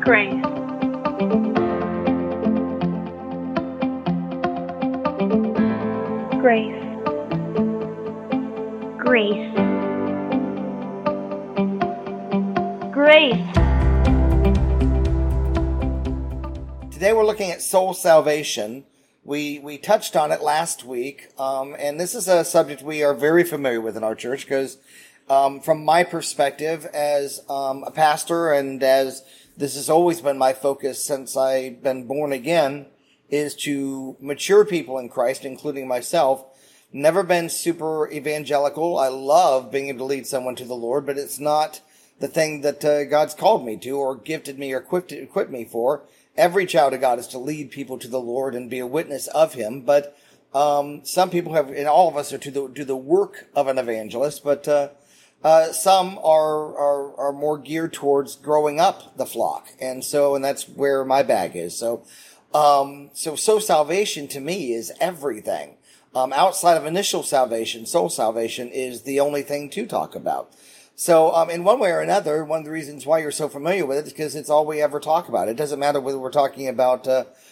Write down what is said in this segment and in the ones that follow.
Grace. Grace. Grace. Grace. Today we're looking at soul salvation. We touched on it last week, and this is a subject we are very familiar with in our church because from my perspective as a pastor, and as this has always been my focus since I've been born again, is to mature people in Christ, including myself. Never been super evangelical. I love being able to lead someone to the Lord, but it's not the thing that God's called me to or gifted me or equipped me for. Every child of God is to lead people to the Lord and be a witness of Him, but some people have, and all of us are to do the work of an evangelist, but some are more geared towards growing up the flock, and that's where my bag is. So salvation to me is everything. Outside of initial salvation, soul salvation is the only thing to talk about. So, in one way or another, one of the reasons why you're so familiar with it is because it's all we ever talk about. It doesn't matter whether we're talking about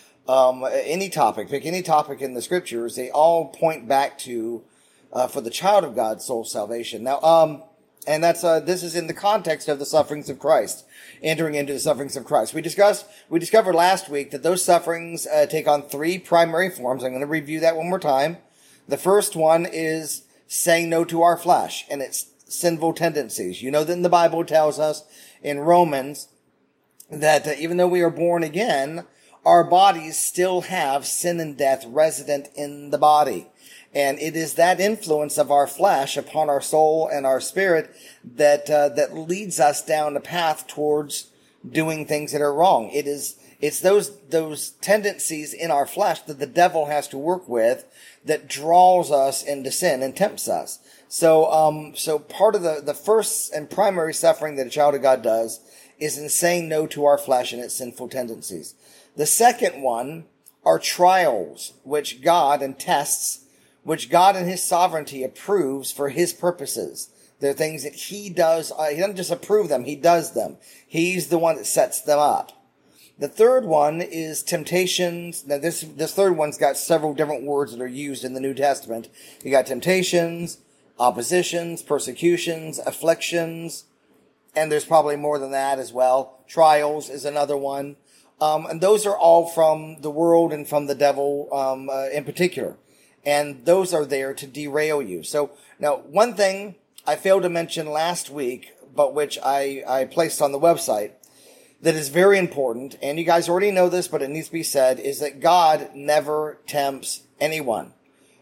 any topic. Pick any topic in the scriptures; they all point back to for the child of God, soul salvation. Now, and that's this is in the context of the sufferings of Christ, entering into the sufferings of Christ. We discovered last week that those sufferings take on three primary forms. I'm going to review that one more time. The first one is saying no to our flesh and its sinful tendencies. You know that the Bible tells us in Romans that even though we are born again, our bodies still have sin and death resident in the body. And it is that influence of our flesh upon our soul and our spirit that leads us down the path towards doing things that are wrong. It's those tendencies in our flesh that the devil has to work with that draws us into sin and tempts us. So part of the first and primary suffering that a child of God does is in saying no to our flesh and its sinful tendencies. The second one are trials, which God and tests, which God in His sovereignty approves for His purposes. They're things that He does. He doesn't just approve them, He does them. He's the one that sets them up. The third one is temptations. Now this third one's got several different words that are used in the New Testament. You got temptations, oppositions, persecutions, afflictions, and there's probably more than that as well. Trials is another one. And those are all from the world and from the devil in particular. And those are there to derail you. So now one thing I failed to mention last week, but which I placed on the website, that is very important, and you guys already know this, but it needs to be said, is that God never tempts anyone.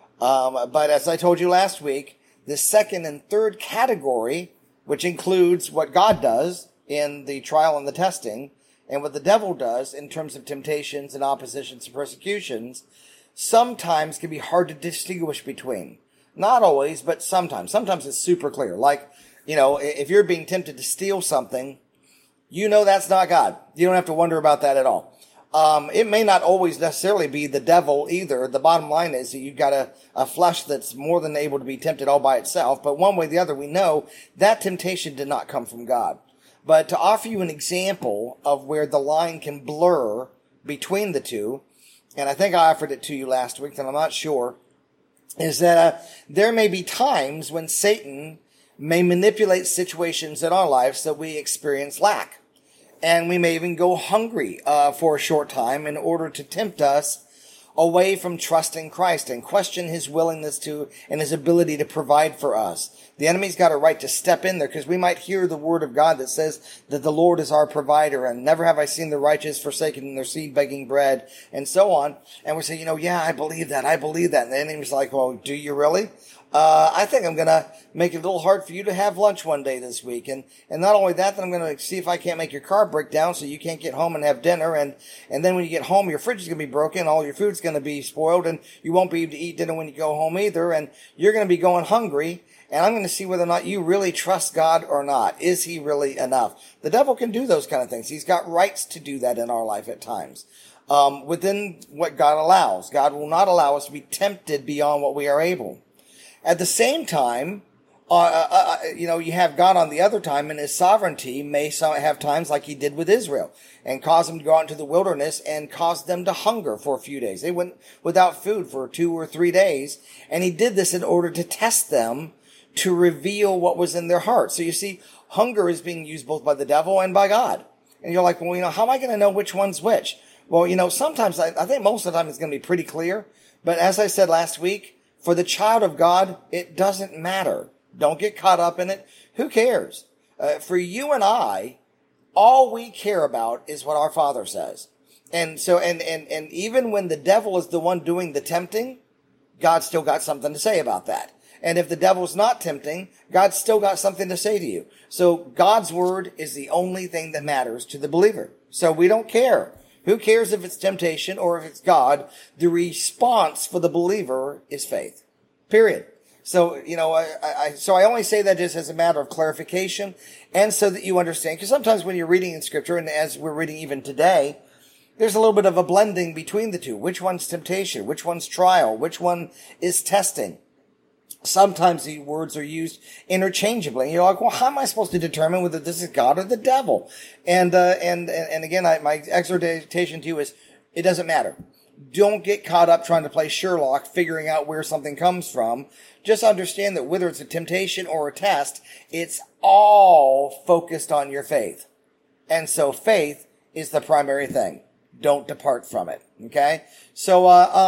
But as I told you last week, the second and third category, which includes what God does in the trial and the testing, and what the devil does in terms of temptations and oppositions and persecutions, sometimes can be hard to distinguish between. Not always, but sometimes. Sometimes it's super clear. Like, if you're being tempted to steal something, that's not God. You don't have to wonder about that at all. It may not always necessarily be the devil either. The bottom line is that you've got a flesh that's more than able to be tempted all by itself. But one way or the other, we know that temptation did not come from God. But to offer you an example of where the line can blur between the two, and I think I offered it to you last week, and I'm not sure, is that there may be times when Satan may manipulate situations in our lives that we experience lack. And we may even go hungry for a short time in order to tempt us away from trusting Christ and question His willingness to and His ability to provide for us. The enemy's got a right to step in there because we might hear the word of God that says that the Lord is our provider and never have I seen the righteous forsaken and their seed begging bread and so on. And we say, yeah, I believe that. And the enemy's like, well, do you really? I think I'm going to make it a little hard for you to have lunch one day this week. And not only that, then I'm going to see if I can't make your car break down so you can't get home and have dinner. And then when you get home, your fridge is going to be broken. All your food's going to be spoiled and you won't be able to eat dinner when you go home either. And you're going to be going hungry. And I'm going to see whether or not you really trust God or not. Is He really enough? The devil can do those kind of things. He's got rights to do that in our life at times. Within what God allows. God will not allow us to be tempted beyond what we are able. At the same time, You have God on the other time, and his sovereignty may have times like he did with Israel and cause them to go out into the wilderness and cause them to hunger for a few days. They went without food for 2 or 3 days. And he did this in order to test them, to reveal what was in their heart. So you see, hunger is being used both by the devil and by God. And you're like, well, how am I going to know which one's which? Well, sometimes I think most of the time it's going to be pretty clear. But as I said last week, for the child of God, it doesn't matter. Don't get caught up in it. Who cares? For you and I, all we care about is what our Father says. And so, and even when the devil is the one doing the tempting, God's still got something to say about that. And if the devil's not tempting, God's still got something to say to you. So God's word is the only thing that matters to the believer. So we don't care. Who cares if it's temptation or if it's God? The response for the believer is faith. Period. So, I only say that just as a matter of clarification and so that you understand. Because sometimes when you're reading in scripture, and as we're reading even today, there's a little bit of a blending between the two. Which one's temptation? Which one's trial? Which one is testing? Sometimes the words are used interchangeably. And you're like, well, how am I supposed to determine whether this is God or the devil? And again, my exhortation to you is, it doesn't matter. Don't get caught up trying to play Sherlock, figuring out where something comes from. Just understand that whether it's a temptation or a test, it's all focused on your faith. And so faith is the primary thing. Don't depart from it. Okay? So,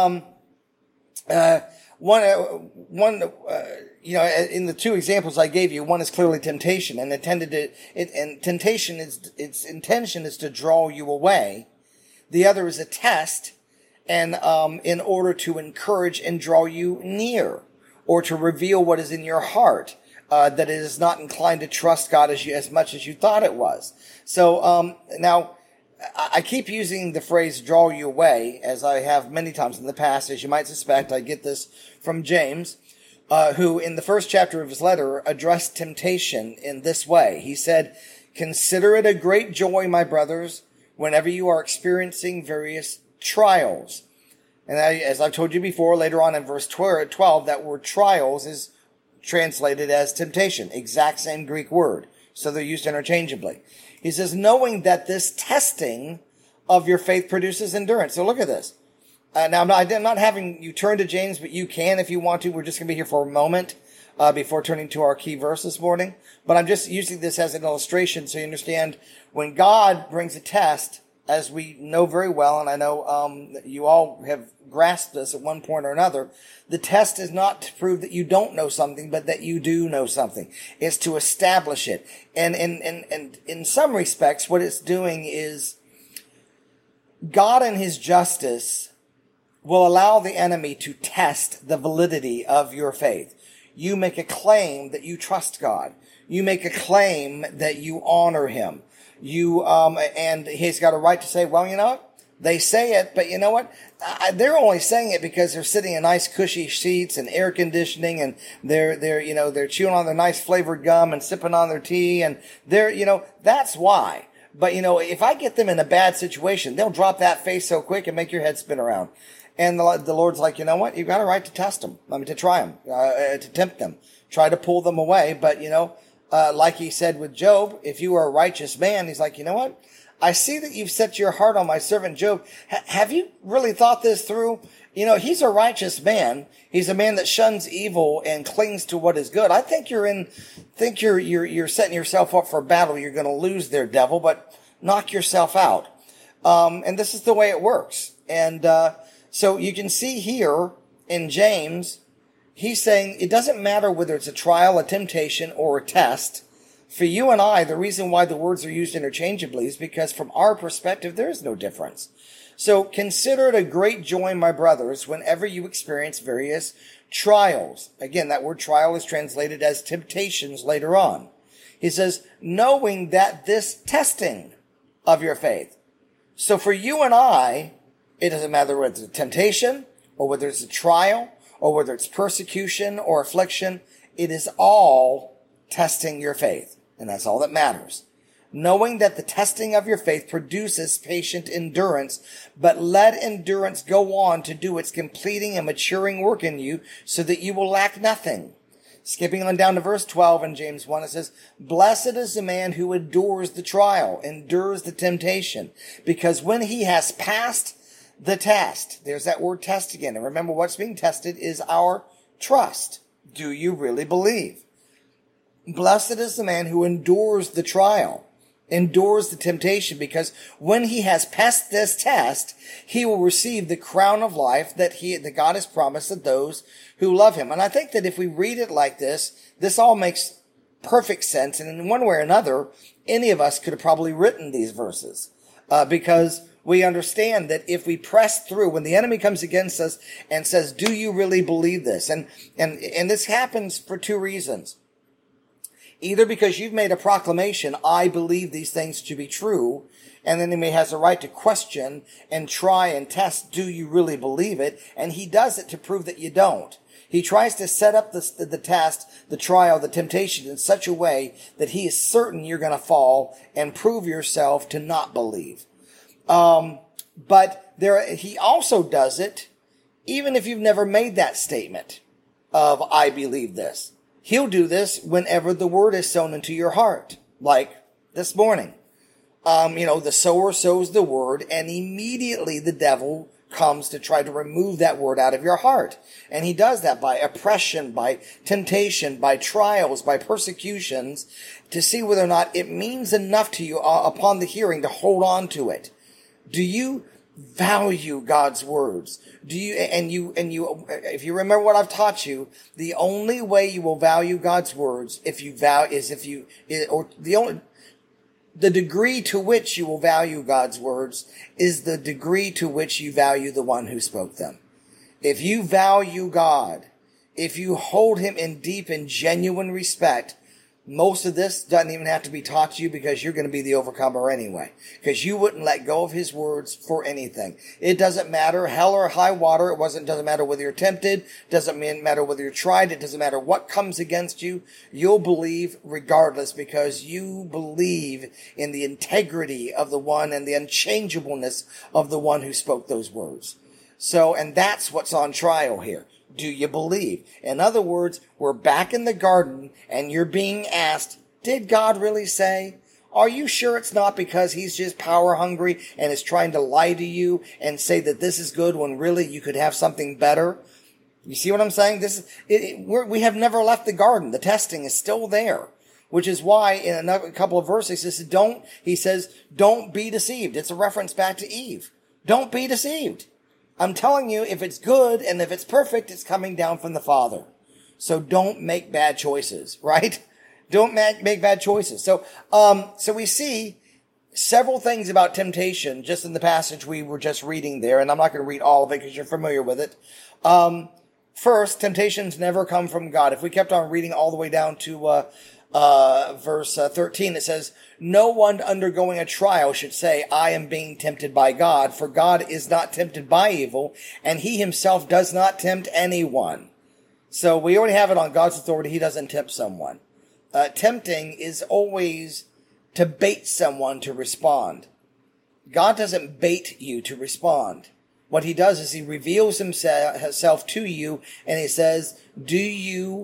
in the two examples I gave you, one is clearly temptation, and temptation its intention is to draw you away. The other is a test, and in order to encourage and draw you near, or to reveal what is in your heart, that it is not inclined to trust God as much as you thought it was. So now, I keep using the phrase draw you away, as I have many times in the past. As you might suspect, I get this from James, who in the first chapter of his letter addressed temptation in this way. He said, "Consider it a great joy, my brothers, whenever you are experiencing various trials." And as I've told you before, later on in verse 12, that word trials is translated as temptation. Exact same Greek word. So they're used interchangeably. He says, knowing that this testing of your faith produces endurance. So look at this. Now, I'm not having you turn to James, but you can if you want to. We're just going to be here for a moment before turning to our key verse this morning. But I'm just using this as an illustration so you understand when God brings a test, as we know very well, and I know you all have grasped this at one point or another, the test is not to prove that you don't know something, but that you do know something. It's to establish it. And in some respects, what it's doing is God in his justice will allow the enemy to test the validity of your faith. You make a claim that you trust God. You make a claim that you honor him. And he's got a right to say, well, you know what? They say it, but you know what? They're only saying it because they're sitting in nice cushy seats and air conditioning, and they're chewing on their nice flavored gum and sipping on their tea, and that's why. But if I get them in a bad situation, they'll drop that face so quick and make your head spin around. And the Lord's like, you know what? You've got a right to test them. To try them, to tempt them, try to pull them away. But like he said with Job, if you are a righteous man, he's like, you know what? I see that you've set your heart on my servant Job. Have you really thought this through? He's a righteous man. He's a man that shuns evil and clings to what is good. I think you're setting yourself up for a battle. You're going to lose there, devil, but knock yourself out. And this is the way it works. And so you can see here in James, he's saying it doesn't matter whether it's a trial, a temptation, or a test. For you and I, the reason why the words are used interchangeably is because from our perspective, there is no difference. So consider it a great joy, my brothers, whenever you experience various trials. Again, that word trial is translated as temptations later on. He says, knowing that this testing of your faith. So for you and I, it doesn't matter whether it's a temptation or whether it's a trial or whether it's persecution or affliction. It is all testing your faith. And that's all that matters. Knowing that the testing of your faith produces patient endurance, but let endurance go on to do its completing and maturing work in you so that you will lack nothing. Skipping on down to verse 12 in James 1, it says, "Blessed is the man who endures the trial, endures the temptation, because when he has passed the test," there's that word test again. And remember, what's being tested is our trust. Do you really believe? Blessed is the man who endures the trial, endures the temptation, because when he has passed this test, he will receive the crown of life that God has promised to those who love him. And I think that if we read it like this all makes perfect sense. And in one way or another, any of us could have probably written these verses, because we understand that if we press through, when the enemy comes against us and says, "Do you really believe this?" And this happens for two reasons. Either because you've made a proclamation, "I believe these things to be true," and the enemy has a right to question and try and test, "Do you really believe it?" And he does it to prove that you don't. He tries to set up the test, the trial, the temptation in such a way that he is certain you're going to fall and prove yourself to not believe. But he also does it even if you've never made that statement of, "I believe this." He'll do this whenever the word is sown into your heart. Like this morning. The sower sows the word, and immediately the devil comes to try to remove that word out of your heart. And he does that by oppression, by temptation, by trials, by persecutions, to see whether or not it means enough to you upon the hearing to hold on to it. Do you value God's words? Do you, if you remember what I've taught you, the only way you will value God's words, the degree to which you will value God's words is the degree to which you value the one who spoke them. If you value God, if you hold him in deep and genuine respect, most of this doesn't even have to be taught to you, because you're going to be the overcomer anyway. Because you wouldn't let go of his words for anything. It doesn't matter, hell or high water. It doesn't matter whether you're tempted. Doesn't matter whether you're tried. It doesn't matter what comes against you. You'll believe regardless, because you believe in the integrity of the one and the unchangeableness of the one who spoke those words. So, and that's what's on trial here. Do you believe? In other words, we're back in the garden and you're being asked, did God really say? Are you sure it's not because he's just power hungry and is trying to lie to you and say that this is good when really you could have something better? You see what I'm saying? We have never left the garden. The testing is still there, which is why in a couple of verses he says, don't be deceived. It's a reference back to Eve. Don't be deceived. I'm telling you, if it's good and if it's perfect, it's coming down from the Father. So don't make bad choices, right? Don't make bad choices. So we see several things about temptation just in the passage we were just reading there, and I'm not going to read all of it because you're familiar with it. First, temptations never come from God. If we kept on reading all the way down to verse 13, it says, "No one undergoing a trial should say, 'I am being tempted by God,' for God is not tempted by evil, and he himself does not tempt anyone." So we already have it on God's authority. He doesn't tempt someone. Tempting is always to bait someone to respond. God doesn't bait you to respond. What he does is he reveals himself to you, and he says, do you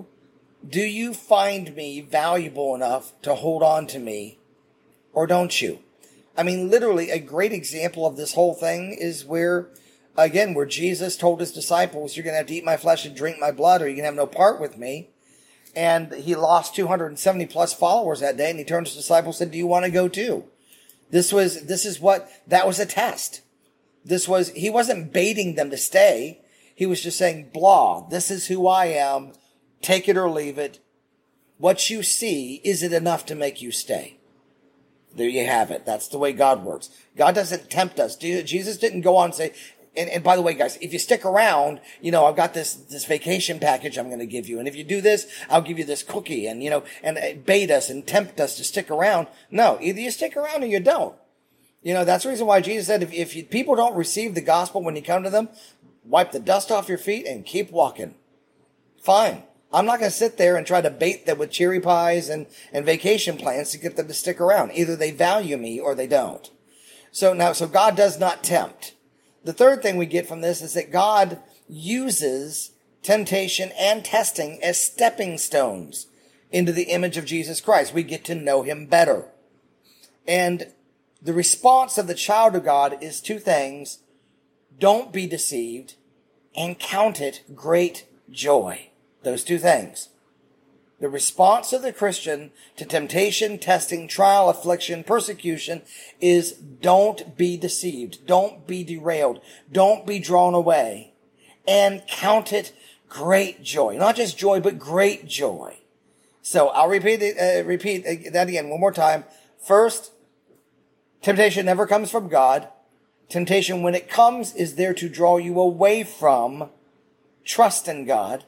find me valuable enough to hold on to me, or don't you? I mean, literally, a great example of this whole thing is where Jesus told his disciples, "You're going to have to eat my flesh and drink my blood, or you can have no part with me." And he lost 270 plus followers that day, and he turned to his disciples and said, "Do you want to go too?" That was a test. He wasn't baiting them to stay. He was just saying, blah, this is who I am. Take it or leave it. What you see, is it enough to make you stay? There you have it. That's the way God works. God doesn't tempt us. Jesus didn't go on and say, and by the way, guys, if you stick around, I've got this vacation package I'm going to give you. And if you do this, I'll give you this cookie, and bait us and tempt us to stick around. No, either you stick around or you don't. That's the reason why Jesus said, if people don't receive the gospel when you come to them, wipe the dust off your feet and keep walking. Fine. I'm not going to sit there and try to bait them with cherry pies and vacation plans to get them to stick around. Either they value me or they don't. So God does not tempt. The third thing we get from this is that God uses temptation, and testing as stepping stones into the image of Jesus Christ. We get to know him better. And the response of the child of God is two things: don't be deceived and count it great joy. Those two things. The response of the Christian to temptation, testing, trial, affliction, persecution is don't be deceived. Don't be derailed. Don't be drawn away. And count it great joy. Not just joy, but great joy. So I'll repeat that again one more time. First, temptation never comes from God. Temptation, when it comes, is there to draw you away from trust in God.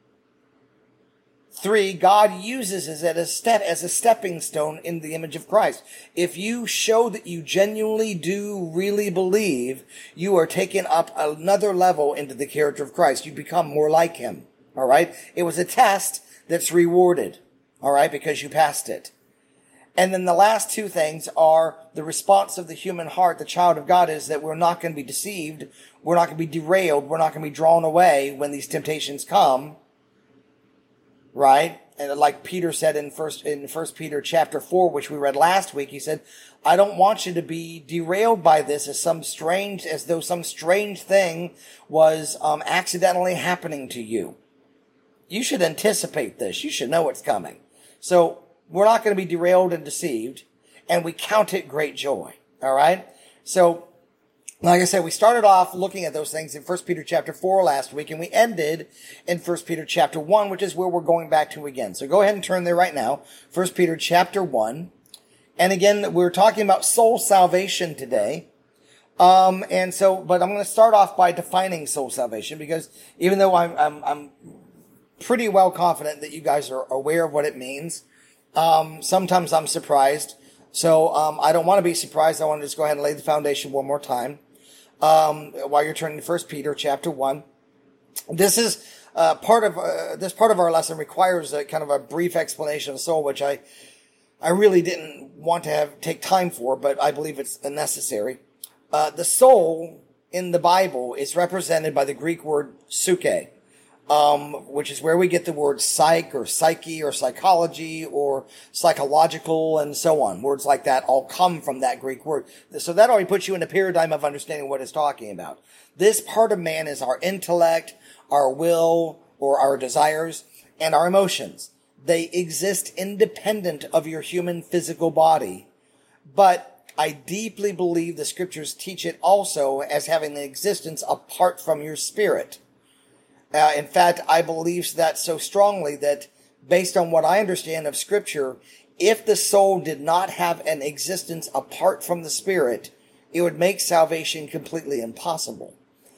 3, God uses it as a stepping stone in the image of Christ. If you show that you genuinely do really believe, you are taken up another level into the character of Christ. You become more like him. All right? It was a test that's rewarded. All right? Because you passed it. And then the last two things are the response of the human heart, the child of God, is that we're not going to be deceived. We're not going to be derailed. We're not going to be drawn away when these temptations come. Right? And like Peter said in First Peter chapter 4, which we read last week, he said, I don't want you to be derailed by this as though some strange thing was accidentally happening to you. You should anticipate this. You should know what's coming. So we're not going to be derailed and deceived, and we count it great joy. All right? So, like I said, we started off looking at those things in 1 Peter chapter 4 last week, and we ended in 1 Peter chapter 1, which is where we're going back to again. So go ahead and turn there right now. 1 Peter chapter 1. And again, we're talking about soul salvation today. But I'm going to start off by defining soul salvation, because even though I'm pretty well confident that you guys are aware of what it means, sometimes I'm surprised. So, I don't want to be surprised. I want to just go ahead and lay the foundation one more time. While you're turning to 1 Peter chapter 1. This is, part of our lesson requires a kind of a brief explanation of soul, which I really didn't want to take time for, but I believe it's necessary. The soul in the Bible is represented by the Greek word psyche, which is where we get the word psyche or psychology or psychological and so on. Words like that all come from that Greek word. So that already puts you in a paradigm of understanding what it's talking about. This part of man is our intellect, our will, or our desires, and our emotions. They exist independent of your human physical body. But I deeply believe the scriptures teach it also as having an existence apart from your spirit. In fact, I believe that so strongly that based on what I understand of Scripture, if the soul did not have an existence apart from the Spirit, it would make salvation completely impossible.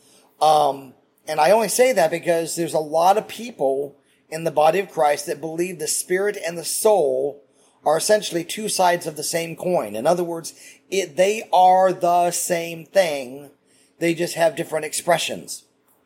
And I only say that because there's a lot of people in the body of Christ that believe the Spirit and the soul are essentially two sides of the same coin. In other words, they are the same thing. They just have different expressions.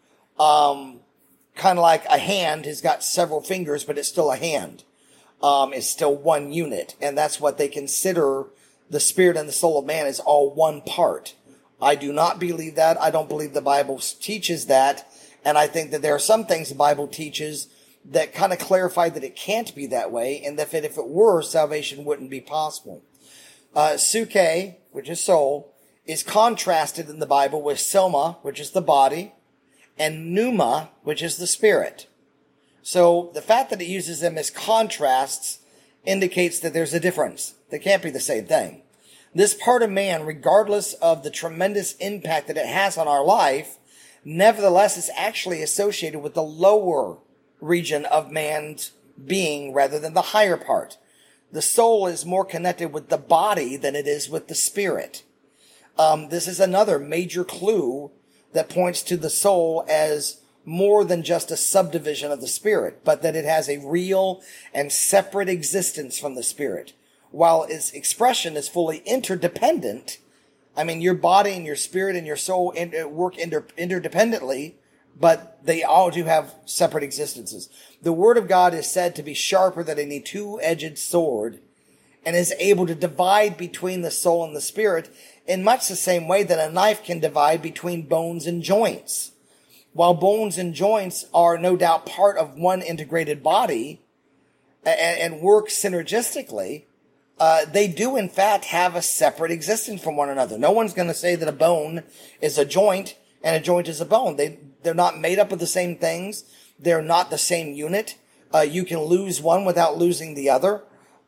Kind of like a hand has got several fingers, but it's still a hand. It's still one unit. And that's what they consider the spirit and the soul of man is all one part. I do not believe that. I don't believe the Bible teaches that. And I think that there are some things the Bible teaches that kind of clarify that it can't be that way. And that if it were, salvation wouldn't be possible. Psyche, which is soul, is contrasted in the Bible with soma, which is the body, and pneuma, which is the spirit. So the fact that it uses them as contrasts indicates that there's a difference. They can't be the same thing. This part of man, regardless of the tremendous impact that it has on our life, nevertheless is actually associated with the lower region of man's being rather than the higher part. The soul is more connected with the body than it is with the spirit. This is another major clue that points to the soul as more than just a subdivision of the spirit, but that it has a real and separate existence from the spirit. While its expression is fully interdependent, I mean, your body and your spirit and your soul work interdependently, but they all do have separate existences. The Word of God is said to be sharper than any two-edged sword and is able to divide between the soul and the spirit in much the same way that a knife can divide between bones and joints. while bones and joints are no doubt part of one integrated body and work synergistically, they do in fact have a separate existence from one another. No one's going to say that a bone is a joint and a joint is a bone. They're not made up of the same things. They're not the same unit. You can lose one without losing the other.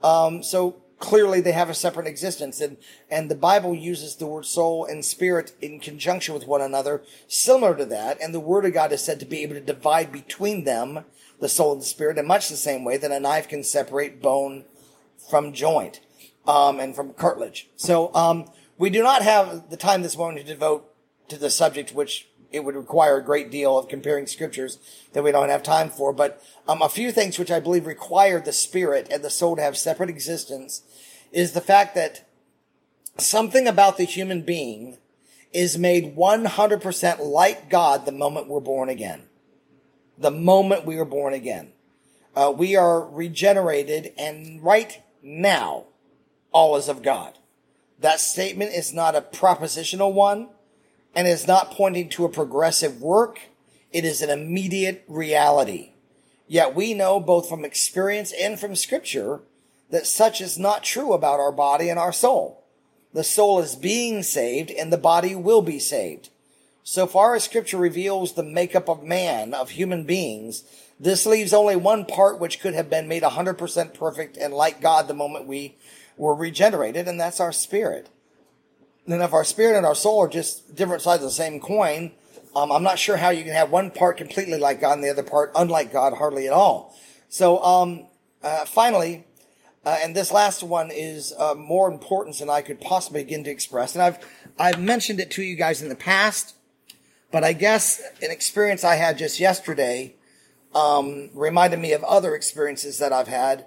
So clearly they have a separate existence. And the Bible uses the word soul and spirit in conjunction with one another, similar to that. And the Word of God is said to be able to divide between them, the soul and the spirit, in much the same way that a knife can separate bone from joint, and from cartilage. So, we do not have the time this morning to devote to the subject, which it would require a great deal of comparing scriptures that we don't have time for. But, a few things which I believe require the spirit and the soul to have separate existence is the fact that something about the human being is made 100% like God the moment we're born again. The moment we are born again. We are regenerated, and right now, all is of God. That statement is not a propositional one, and is not pointing to a progressive work. It is an immediate reality. Yet we know both from experience and from Scripture that such is not true about our body and our soul. The soul is being saved, and the body will be saved. So far as Scripture reveals the makeup of man, of human beings, this leaves only one part which could have been made 100% perfect and like God the moment we were regenerated, and that's our spirit. And if our spirit and our soul are just different sides of the same coin, I'm not sure how you can have one part completely like God and the other part unlike God hardly at all. So finally, and this last one is more important than I could possibly begin to express. And I've mentioned it to you guys in the past, but I guess an experience I had just yesterday reminded me of other experiences that I've had.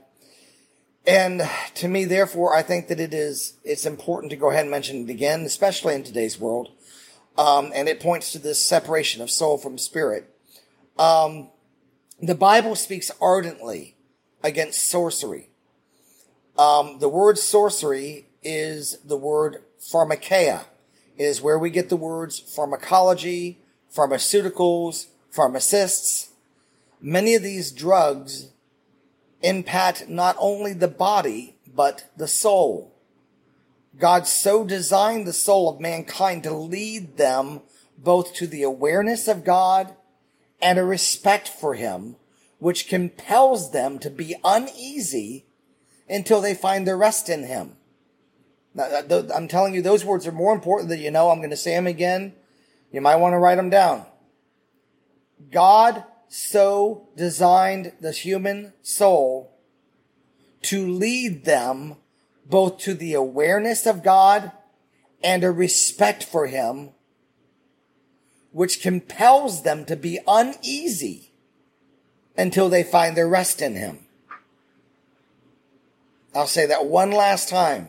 And to me, therefore, I think that it's important to go ahead and mention it again, especially in today's world. And it points to this separation of soul from spirit. The Bible speaks ardently against sorcery. The word sorcery is the word pharmakeia. It is where we get the words pharmacology, pharmaceuticals, pharmacists. Many of these drugs impact not only the body, but the soul. God so designed the soul of mankind to lead them both to the awareness of God and a respect for Him, which compels them to be uneasy until they find their rest in Him. Now, I'm telling you, those words are more important than you know. I'm going to say them again. You might want to write them down. God so designed the human soul to lead them both to the awareness of God and a respect for Him, which compels them to be uneasy until they find their rest in Him. I'll say that one last time.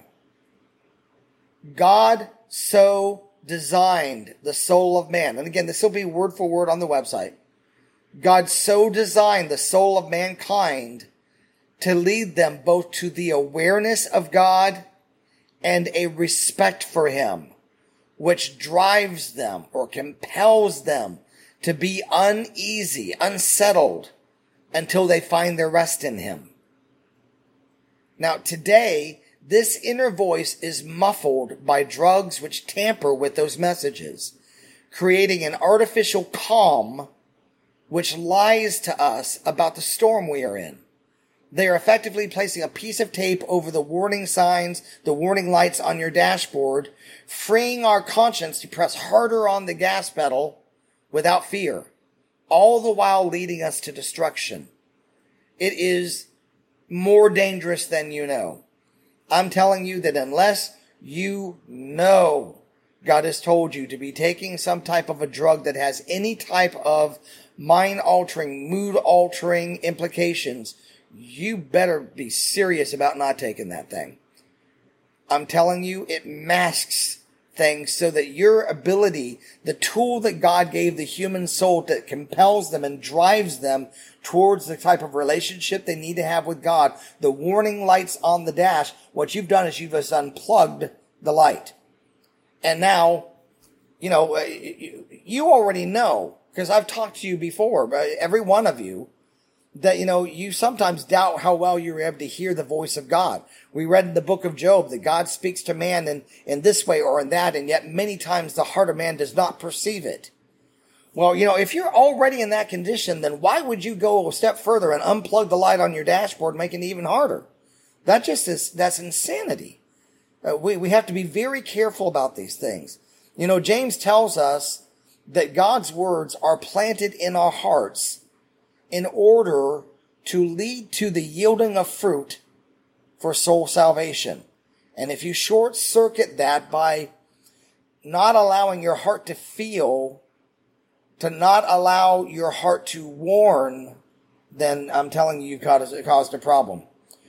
God so designed the soul of man. And again, this will be word for word on the website. God so designed the soul of mankind to lead them both to the awareness of God and a respect for Him, which drives them or compels them to be uneasy, unsettled, until they find their rest in Him. Now, today, this inner voice is muffled by drugs which tamper with those messages, creating an artificial calm which lies to us about the storm we are in. They are effectively placing a piece of tape over the warning signs, the warning lights on your dashboard, freeing our conscience to press harder on the gas pedal without fear, all the while leading us to destruction. It is more dangerous than you know. I'm telling you that unless you know God has told you to be taking some type of a drug that has any type of mind-altering, mood-altering implications, you better be serious about not taking that thing. I'm telling you, it masks things so that your ability, the tool that God gave the human soul that compels them and drives them towards the type of relationship they need to have with God, the warning lights on the dash, what you've done is you've just unplugged the light. And now, you already know, because I've talked to you before, every one of you, that, you sometimes doubt how well you're able to hear the voice of God. We read in the book of Job that God speaks to man in this way or in that, and yet many times the heart of man does not perceive it. Well, if you're already in that condition, then why would you go a step further and unplug the light on your dashboard, making it even harder? That's insanity. We have to be very careful about these things. James tells us that God's words are planted in our hearts in order to lead to the yielding of fruit for soul salvation. And if you short circuit that by not allowing your heart to feel, to not allow your heart to warn, then I'm telling you, you caused a problem.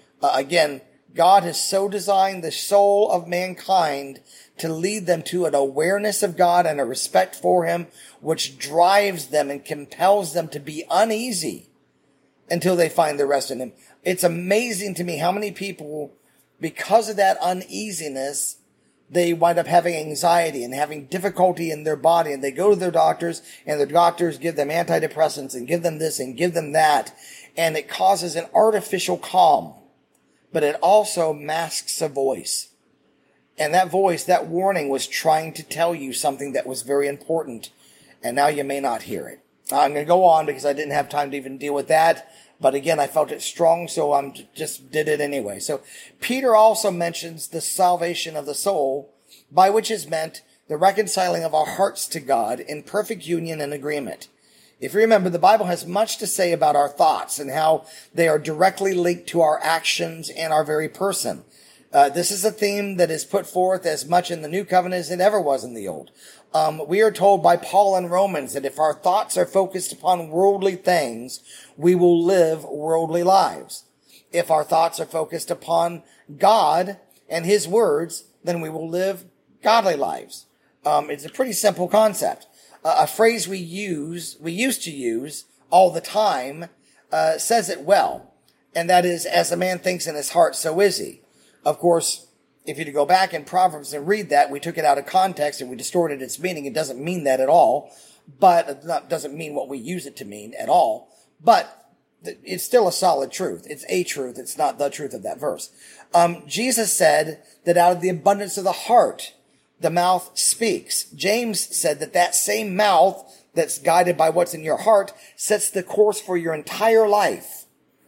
Again, God has so designed the soul of mankind to lead them to an awareness of God and a respect for Him, which drives them and compels them to be uneasy until they find their rest in Him. It's amazing to me how many people, because of that uneasiness, they wind up having anxiety and having difficulty in their body, and they go to their doctors, and their doctors give them antidepressants and give them this and give them that, and it causes an artificial calm, but it also masks a voice. And that voice, that warning, was trying to tell you something that was very important, and now you may not hear it. I'm going to go on because I didn't have time to even deal with that. But again, I felt it strong, so I just did it anyway. So Peter also mentions the salvation of the soul, by which is meant the reconciling of our hearts to God in perfect union and agreement. If you remember, the Bible has much to say about our thoughts and how they are directly linked to our actions and our very person. This is a theme that is put forth as much in the New Covenant as it ever was in the Old. We are told by Paul in Romans that if our thoughts are focused upon worldly things, we will live worldly lives. If our thoughts are focused upon God and His words, then we will live godly lives. It's a pretty simple concept. A phrase we used to use all the time, says it well. And that is, as a man thinks in his heart, so is he. Of course, if you to go back in Proverbs and read that, we took it out of context and we distorted its meaning. It doesn't mean that at all, but it doesn't mean what we use it to mean at all. But it's still a solid truth. It's a truth. It's not the truth of that verse. Jesus said that out of the abundance of the heart, the mouth speaks. James said that same mouth that's guided by what's in your heart sets the course for your entire life.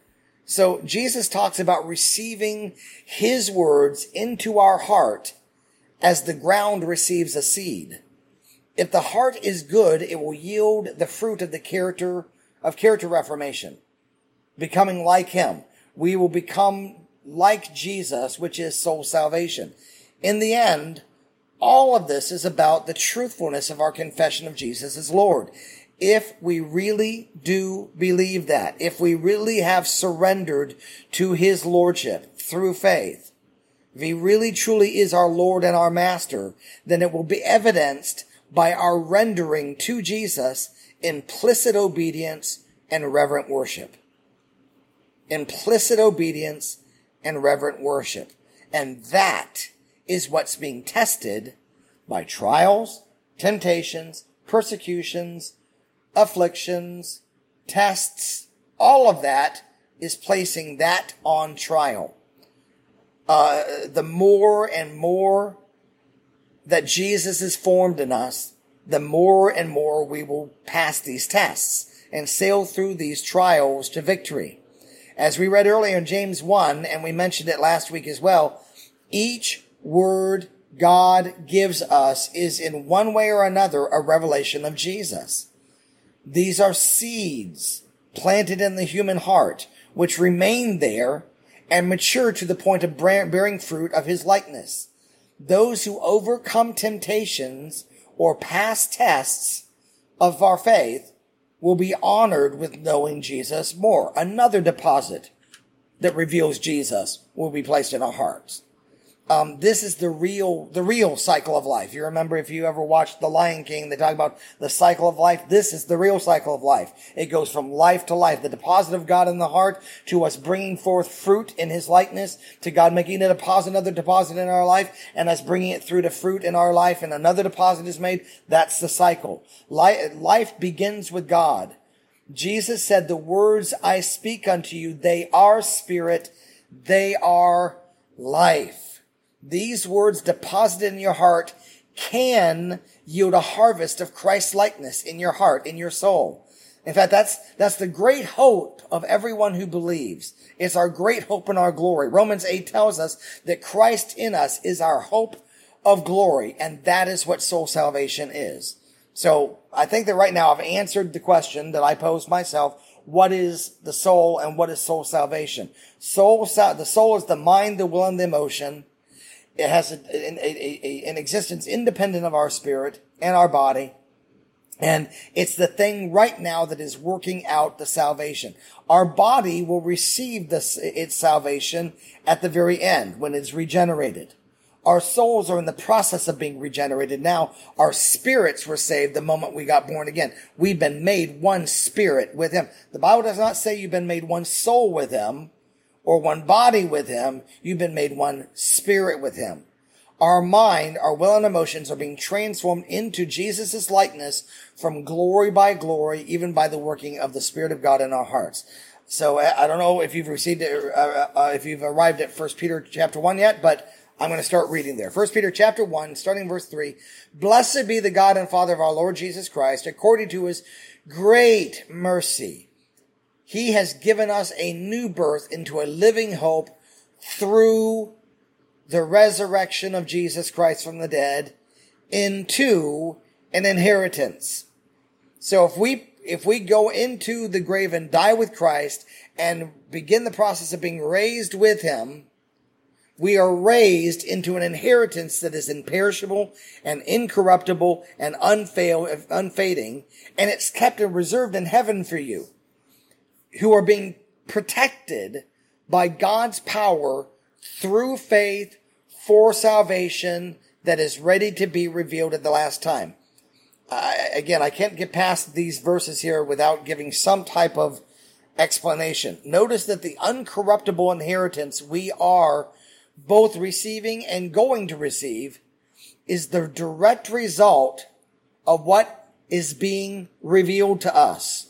So Jesus talks about receiving His words into our heart as the ground receives a seed. If the heart is good, it will yield the fruit of character reformation, becoming like Him. We will become like Jesus, which is soul salvation. In the end, all of this is about the truthfulness of our confession of Jesus as Lord. If we really do believe that, if we really have surrendered to His Lordship through faith, if He really truly is our Lord and our Master, then it will be evidenced by our rendering to Jesus implicit obedience and reverent worship. Implicit obedience and reverent worship. And that is what's being tested by trials, temptations, persecutions, afflictions, tests. All of that is placing that on trial. The more and more that Jesus is formed in us, the more and more we will pass these tests and sail through these trials to victory. As we read earlier in James 1, and we mentioned it last week as well, each word God gives us is in one way or another a revelation of Jesus. These are seeds planted in the human heart, which remain there and mature to the point of bearing fruit of His likeness. Those who overcome temptations or pass tests of our faith will be honored with knowing Jesus more. Another deposit that reveals Jesus will be placed in our hearts. This is the real cycle of life. You remember if you ever watched The Lion King, they talk about the cycle of life. This is the real cycle of life. It goes from life to life. The deposit of God in the heart to us bringing forth fruit in his likeness, to God making a deposit, another deposit in our life, and us bringing it through to fruit in our life, and another deposit is made. That's the cycle. Life begins with God. Jesus said, the words I speak unto you, they are spirit, they are life. These words deposited in your heart can yield a harvest of Christ's likeness in your heart, in your soul. In fact, that's the great hope of everyone who believes. It's our great hope and our glory. Romans 8 tells us that Christ in us is our hope of glory, and that is what soul salvation is. So I think that right now I've answered the question that I posed myself. What is the soul and what is soul salvation? The soul is the mind, the will, and the emotion. It has an existence independent of our spirit and our body. And it's the thing right now that is working out the salvation. Our body will receive its salvation at the very end when it's regenerated. Our souls are in the process of being regenerated now. Our spirits were saved the moment we got born again. We've been made one spirit with him. The Bible does not say you've been made one soul with him or one body with him. You've been made one spirit with him. Our mind, our will and emotions are being transformed into Jesus' likeness from glory by glory, even by the working of the Spirit of God in our hearts. So I don't know if you've received it, if you've arrived at 1 Peter chapter 1 yet, but I'm going to start reading there. 1 Peter chapter 1, starting verse 3. Blessed be the God and Father of our Lord Jesus Christ, according to his great mercy. He has given us a new birth into a living hope through the resurrection of Jesus Christ from the dead into an inheritance. So if we go into the grave and die with Christ and begin the process of being raised with him, we are raised into an inheritance that is imperishable and incorruptible and unfading, and it's kept and reserved in heaven for you, who are being protected by God's power through faith for salvation that is ready to be revealed at the last time. Again, I can't get past these verses here without giving some type of explanation. Notice that the uncorruptible inheritance we are both receiving and going to receive is the direct result of what is being revealed to us.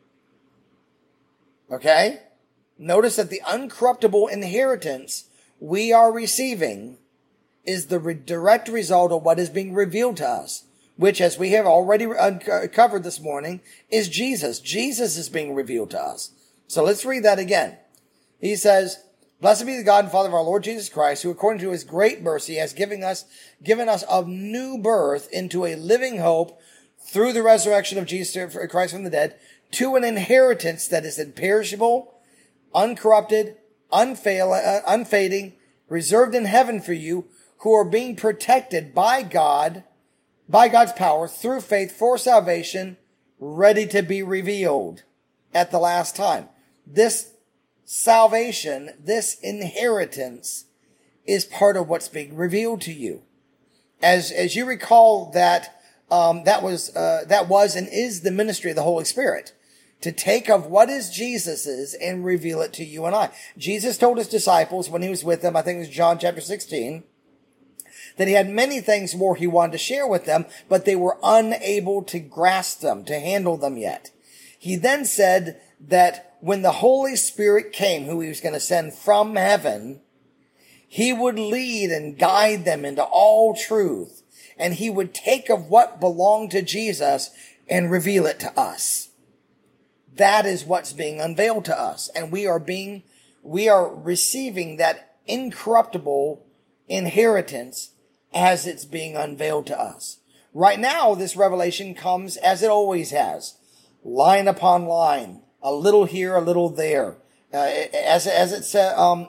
Okay? Notice that the uncorruptible inheritance we are receiving is the direct result of what is being revealed to us, which, as we have already covered this morning, is Jesus. Jesus is being revealed to us. So let's read that again. He says, blessed be the God and Father of our Lord Jesus Christ, who according to his great mercy has given us a new birth into a living hope through the resurrection of Jesus Christ from the dead, to an inheritance that is imperishable, uncorrupted, unfading, reserved in heaven for you, who are being protected by God, by God's power, through faith for salvation, ready to be revealed at the last time. This salvation, this inheritance, is part of what's being revealed to you. As you recall that that was and is the ministry of the Holy Spirit, to take of what is Jesus's and reveal it to you and I. Jesus told his disciples when he was with them, I think it was John chapter 16, that he had many things more he wanted to share with them, but they were unable to grasp them, to handle them yet. He then said that when the Holy Spirit came, who he was going to send from heaven, he would lead and guide them into all truth, and he would take of what belonged to Jesus and reveal it to us. That is what's being unveiled to us, and we are receiving that incorruptible inheritance as it's being unveiled to us. Right now, this revelation comes as it always has, line upon line, a little here, a little there, as it said,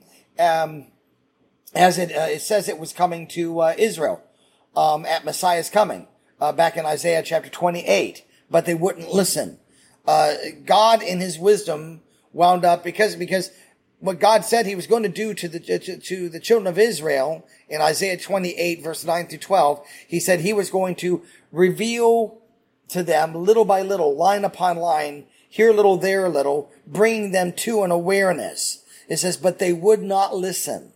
it says it was coming to Israel at Messiah's coming, back in Isaiah chapter 28, but they wouldn't listen. God in his wisdom wound up, because what God said he was going to do to the children of Israel in Isaiah 28 verse 9 through 12. He said he was going to reveal to them little by little, line upon line, here a little, there a little, bringing them to an awareness. It says, but they would not listen.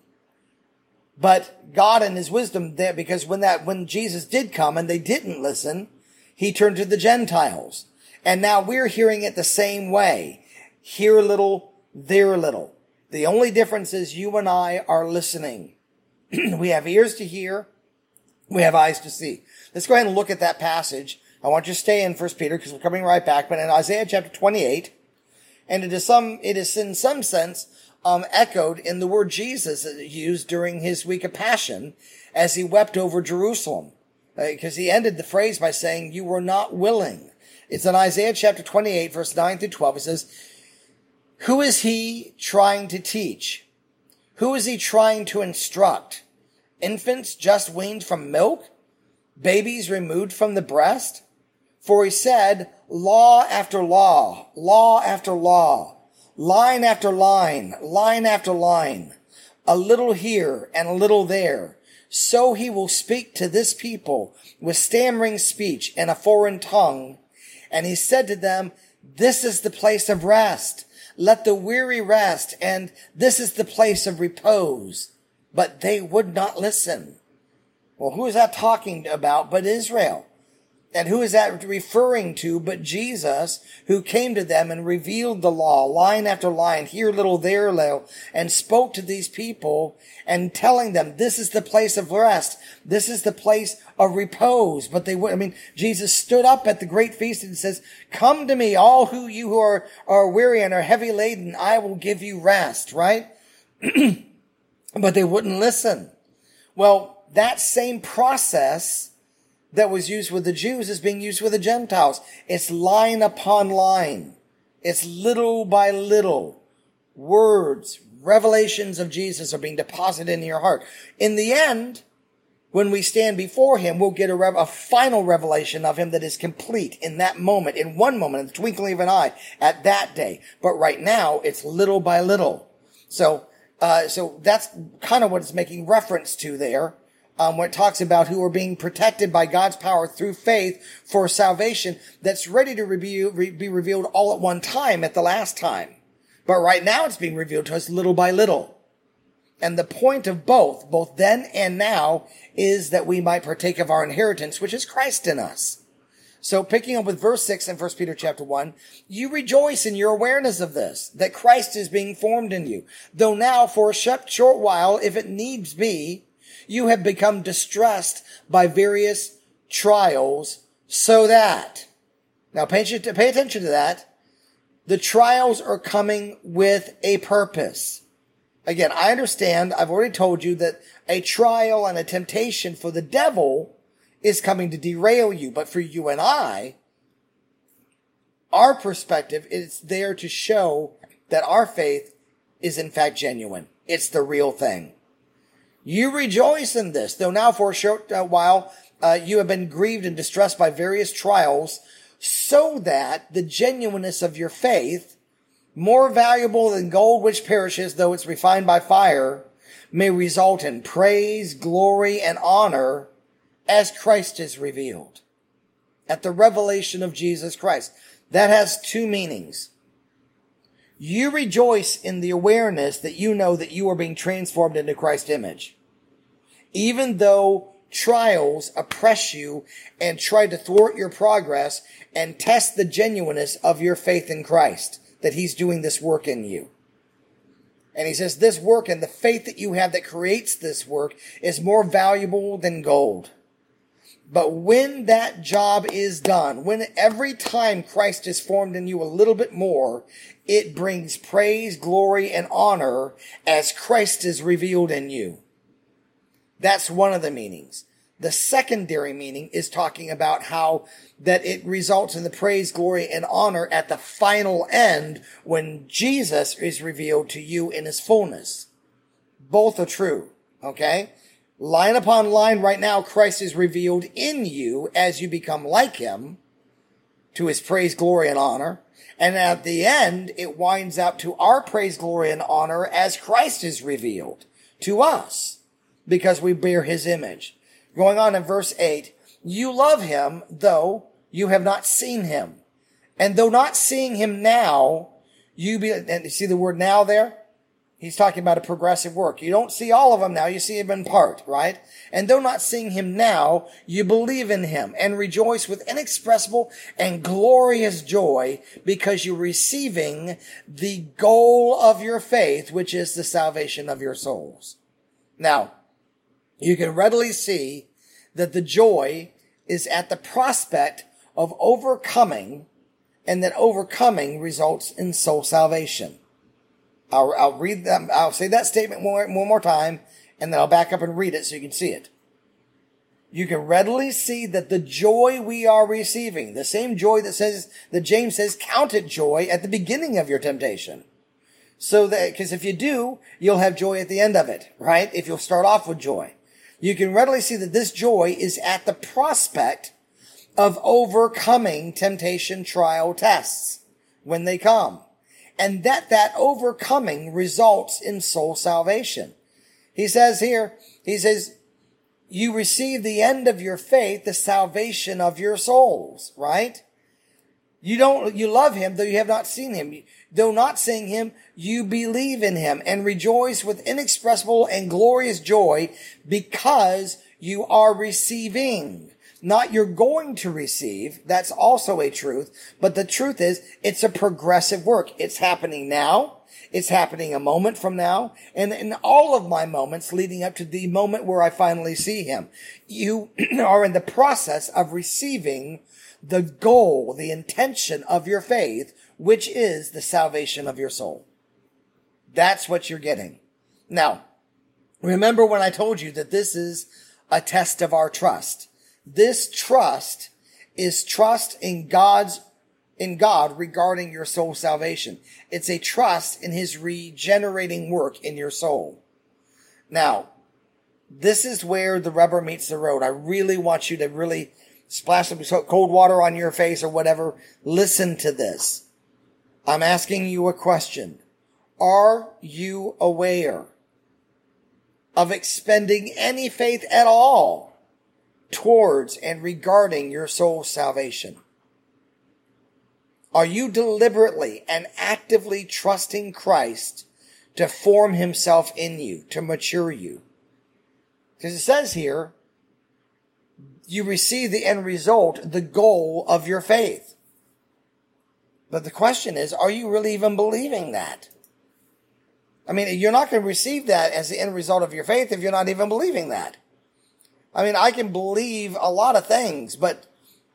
But God in his wisdom there, because when Jesus did come and they didn't listen, he turned to the Gentiles. And now we're hearing it the same way. Here a little, there a little. The only difference is you and I are listening. We have ears to hear. We have eyes to see. Let's go ahead and look at that passage. I want you to stay in 1 Peter because we're coming right back. But in Isaiah chapter 28, and it is in some sense echoed in the word Jesus used during his week of Passion as he wept over Jerusalem. Because he ended the phrase by saying, you were not willing. It's in Isaiah chapter 28, verse 9 through 12. It says, who is he trying to teach? Who is he trying to instruct? Infants just weaned from milk? Babies removed from the breast? For he said, law after law, law after law, line after line, line after line, a little here and a little there. So he will speak to this people with stammering speech and a foreign tongue. And he said to them, this is the place of rest. Let the weary rest, and this is the place of repose. But they would not listen. Well, who is that talking about but Israel? And who is that referring to but Jesus, who came to them and revealed the law, line after line, here a little, there a little, and spoke to these people and telling them, this is the place of rest. This is the place of repose. But they would, Jesus stood up at the great feast and says, come to me, all you who are weary and are heavy laden, I will give you rest, right? But they wouldn't listen. Well, that same process that was used with the Jews is being used with the Gentiles. It's line upon line. It's little by little. Words, revelations of Jesus are being deposited in your heart. In the end, when we stand before him, we'll get a final revelation of him that is complete in that moment, in one moment, in the twinkling of an eye, at that day. But right now, it's little by little. So that's kind of what it's making reference to there. When it talks about who are being protected by God's power through faith for salvation that's ready to be revealed all at one time at the last time. But right now it's being revealed to us little by little. And the point of both then and now, is that we might partake of our inheritance, which is Christ in us. So picking up with verse 6 in 1 Peter chapter 1, you rejoice in your awareness of this, that Christ is being formed in you. Though now for a short while, if it needs be, you have become distressed by various trials, so that, now pay attention to that, the trials are coming with a purpose. Again, I understand, I've already told you that a trial and a temptation for the devil is coming to derail you, but for you and I, our perspective is there to show that our faith is in fact genuine. It's the real thing. You rejoice in this, though now for a short while you have been grieved and distressed by various trials, so that the genuineness of your faith, more valuable than gold which perishes, though it's refined by fire, may result in praise, glory, and honor as Christ is revealed. At the revelation of Jesus Christ. That has two meanings. You rejoice in the awareness that you know that you are being transformed into Christ's image. Even though trials oppress you and try to thwart your progress and test the genuineness of your faith in Christ, that he's doing this work in you. And he says this work and the faith that you have that creates this work is more valuable than gold. But when that job is done, when every time Christ is formed in you a little bit more, it brings praise, glory, and honor as Christ is revealed in you. That's one of the meanings. The secondary meaning is talking about how that it results in the praise, glory, and honor at the final end when Jesus is revealed to you in his fullness. Both are true, okay? Line upon line right now, Christ is revealed in you as you become like him. to his praise, glory, and honor. And at the end, it winds up to our praise, glory, and honor as Christ is revealed to us because we bear his image. Going on in verse 8, you love him, though you have not seen him. And though not seeing him now, and you see the word now there? He's talking about a progressive work. You don't see all of him now, you see him in part, right? And though not seeing him now, you believe in him and rejoice with inexpressible and glorious joy because you're receiving the goal of your faith, which is the salvation of your souls. Now, you can readily see that the joy is at the prospect of overcoming, and that overcoming results in soul salvation. I'll read them. I'll say that statement one more time, and then I'll back up and read it so you can see it. You can readily see that the joy we are receiving, the same joy that James says, count it joy at the beginning of your temptation. So that, because if you do, you'll have joy at the end of it, right? If you'll start off with joy. You can readily see that this joy is at the prospect of overcoming temptation trial tests when they come. And that overcoming results in soul salvation. He says here, you receive the end of your faith, the salvation of your souls, right? You love him, though you have not seen him. Though not seeing him, you believe in him and rejoice with inexpressible and glorious joy because you are receiving. Not you're going to receive. That's also a truth. But the truth is, it's a progressive work. It's happening now. It's happening a moment from now. And in all of my moments leading up to the moment where I finally see him, you are in the process of receiving the goal, the intention of your faith, which is the salvation of your soul. That's what you're getting. Now, remember when I told you that this is a test of our trust. This trust is trust in God regarding your soul salvation. It's a trust in his regenerating work in your soul. Now, this is where the rubber meets the road. I really want you to really splash some cold water on your face or whatever. Listen to this. I'm asking you a question. Are you aware of expending any faith at all towards and regarding your soul's salvation? Are you deliberately and actively trusting Christ to form himself in you, to mature you? Because it says here, you receive the end result, the goal of your faith. But the question is, are you really even believing that? I mean, you're not going to receive that as the end result of your faith if you're not even believing that. I mean, I can believe a lot of things, but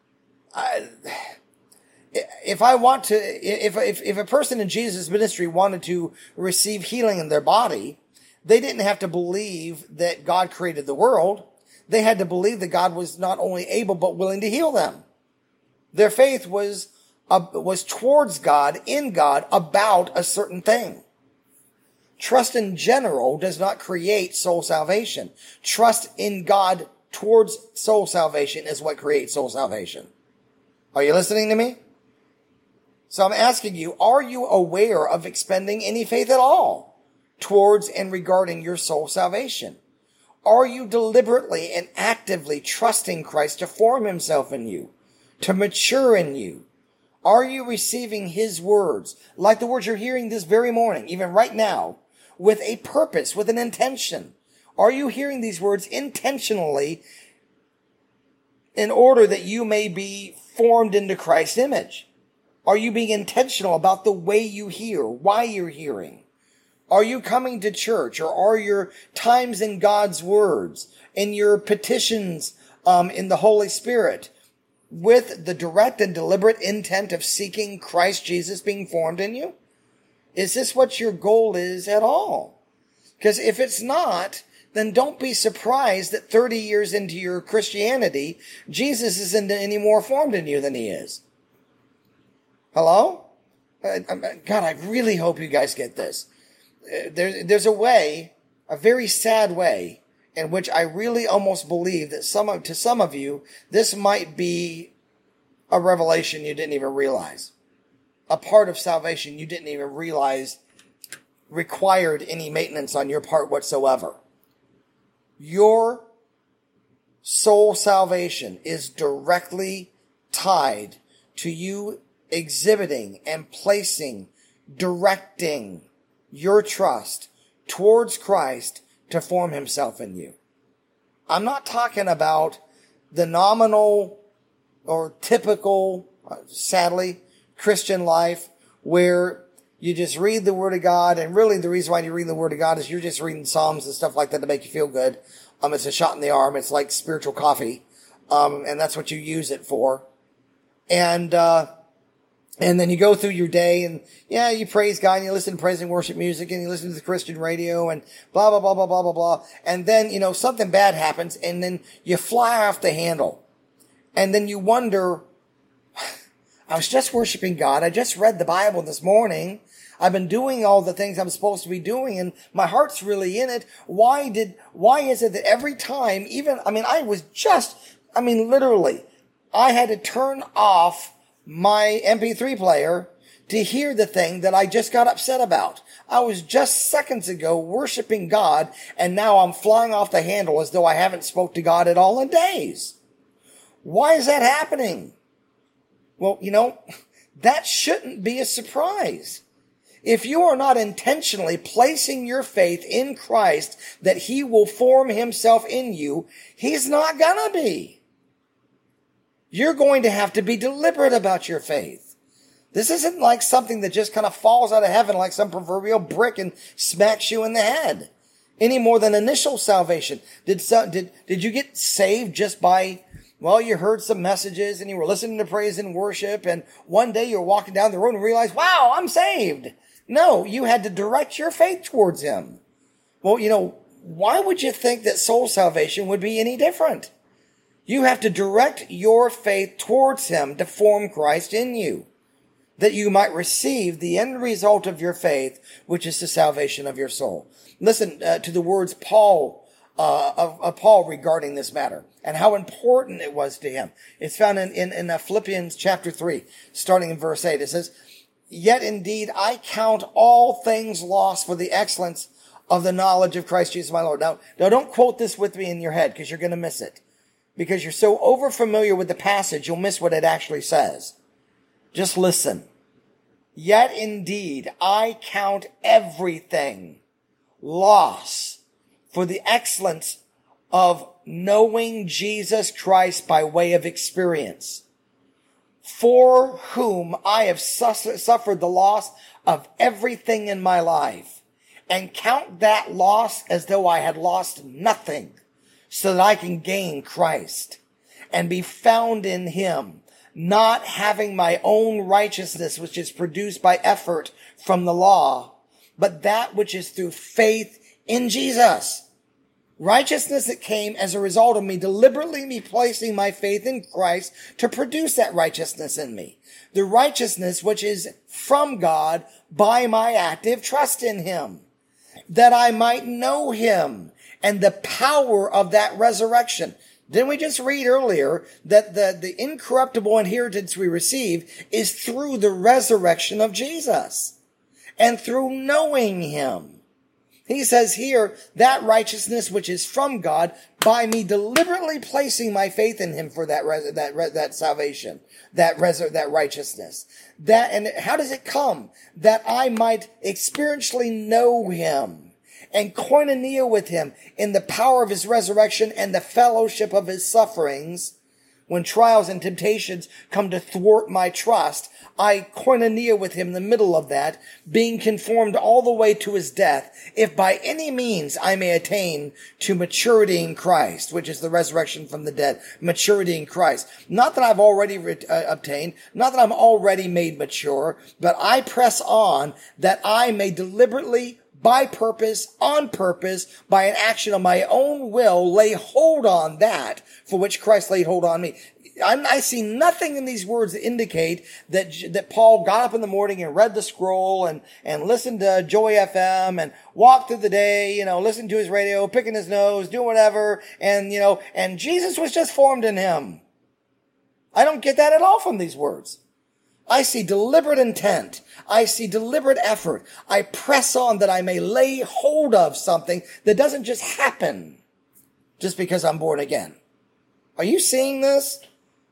if a person in Jesus' ministry wanted to receive healing in their body, they didn't have to believe that God created the world. They had to believe that God was not only able but willing to heal them. Their faith was towards God, in God, about a certain thing. Trust in general does not create soul salvation. Trust in God towards soul salvation is what creates soul salvation. Are you listening to me? So I'm asking you, are you aware of expending any faith at all towards and regarding your soul salvation? Are you deliberately and actively trusting Christ to form himself in you, to mature in you? Are you receiving his words, like the words you're hearing this very morning, even right now, with a purpose, with an intention? Are you hearing these words intentionally in order that you may be formed into Christ's image? Are you being intentional about the way you hear, why you're hearing? Are you coming to church, or are your times in God's words and your petitions in the Holy Spirit with the direct and deliberate intent of seeking Christ Jesus being formed in you? Is this what your goal is at all? Because if it's not, then don't be surprised that 30 years into your Christianity, Jesus isn't any more formed in you than he is. Hello? God, I really hope you guys get this. There's a way, a very sad way, in which I really almost believe that to some of you, this might be a revelation you didn't even realize. A part of salvation you didn't even realize required any maintenance on your part whatsoever. Your soul salvation is directly tied to you exhibiting and placing, directing your trust towards Christ to form himself in you. I'm not talking about the nominal or typical, sadly, Christian life where you just read the Word of God, and really the reason why you read the Word of God is you're just reading Psalms and stuff like that to make you feel good. It's a shot in the arm. It's like spiritual coffee. And that's what you use it for. And then you go through your day and, yeah, you praise God and you listen to praise and worship music and you listen to the Christian radio and blah, blah, blah, blah, blah, blah, blah. And then, something bad happens and then you fly off the handle. And then you wonder, I was just worshiping God. I just read the Bible this morning. I've been doing all the things I'm supposed to be doing and my heart's really in it. Why is it that every time, literally, I had to turn off my MP3 player to hear the thing that I just got upset about. I was just seconds ago worshiping God and now I'm flying off the handle as though I haven't spoke to God at all in days. Why is that happening? Well, that shouldn't be a surprise. If you are not intentionally placing your faith in Christ that he will form himself in you, he's not gonna be. You're going to have to be deliberate about your faith. This isn't like something that just kind of falls out of heaven like some proverbial brick and smacks you in the head. Any more than initial salvation. Did you get saved just by, you heard some messages and you were listening to praise and worship and one day you're walking down the road and realize, wow, I'm saved. No, you had to direct your faith towards him. Well, why would you think that soul salvation would be any different? You have to direct your faith towards him to form Christ in you, that you might receive the end result of your faith, which is the salvation of your soul. Listen to the words of Paul regarding this matter and how important it was to him. It's found in Philippians chapter 3, starting in verse 8. It says, "Yet indeed I count all things lost for the excellence of the knowledge of Christ Jesus my Lord." Now don't quote this with me in your head because you're going to miss it. Because you're so over familiar with the passage, you'll miss what it actually says. Just listen. "Yet indeed I count everything loss for the excellence of knowing Jesus Christ by way of experience, for whom I have suffered the loss of everything in my life, and count that loss as though I had lost nothing, so that I can gain Christ and be found in him, not having my own righteousness, which is produced by effort from the law, but that which is through faith in Jesus. Righteousness that came as a result of me deliberately placing my faith in Christ to produce that righteousness in me. The righteousness which is from God by my active trust in him, that I might know him and the power of that resurrection. Didn't we just read earlier that the incorruptible inheritance we receive is through the resurrection of Jesus and through knowing him? He says here, that righteousness which is from God by me deliberately placing my faith in him for that salvation, that righteousness. And how does it come? That I might experientially know him and koinonia with him in the power of his resurrection and the fellowship of his sufferings. When trials and temptations come to thwart my trust, I koinonia with him in the middle of that, being conformed all the way to his death, if by any means I may attain to maturity in Christ, which is the resurrection from the dead, maturity in Christ. Not that I've already obtained, not that I'm already made mature, but I press on that I may deliberately, by purpose, on purpose, by an action of my own will, lay hold on that for which Christ laid hold on me. I see nothing in these words that indicate that Paul got up in the morning and read the scroll and listened to Joy FM and walked through the day, listening to his radio, picking his nose, doing whatever, and Jesus was just formed in him. I don't get that at all from these words. I see deliberate intent. I see deliberate effort. I press on that I may lay hold of something that doesn't just happen just because I'm born again. Are you seeing this?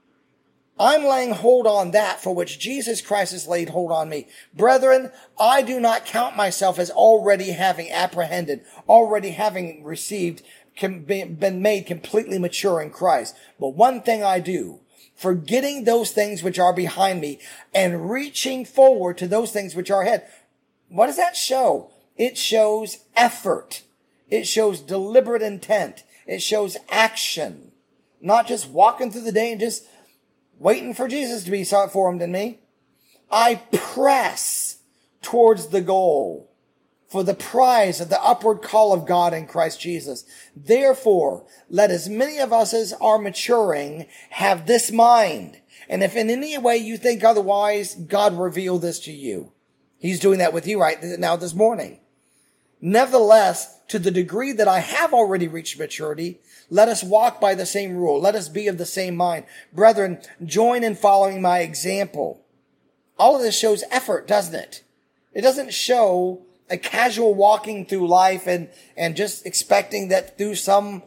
I'm laying hold on that for which Jesus Christ has laid hold on me. Brethren, I do not count myself as already having apprehended, already having received, been made completely mature in Christ. But one thing I do, forgetting those things which are behind me and reaching forward to those things which are ahead. What does that show? It shows effort. It shows deliberate intent. It shows action. Not just walking through the day and just waiting for Jesus to be formed in me. I press towards the goal for the prize of the upward call of God in Christ Jesus. Therefore, let as many of us as are maturing have this mind. And if in any way you think otherwise, God reveal this to you. He's doing that with you right now this morning. Nevertheless, to the degree that I have already reached maturity, let us walk by the same rule. Let us be of the same mind. Brethren, join in following my example. All of this shows effort, doesn't it? It doesn't show a casual walking through life and just expecting that through some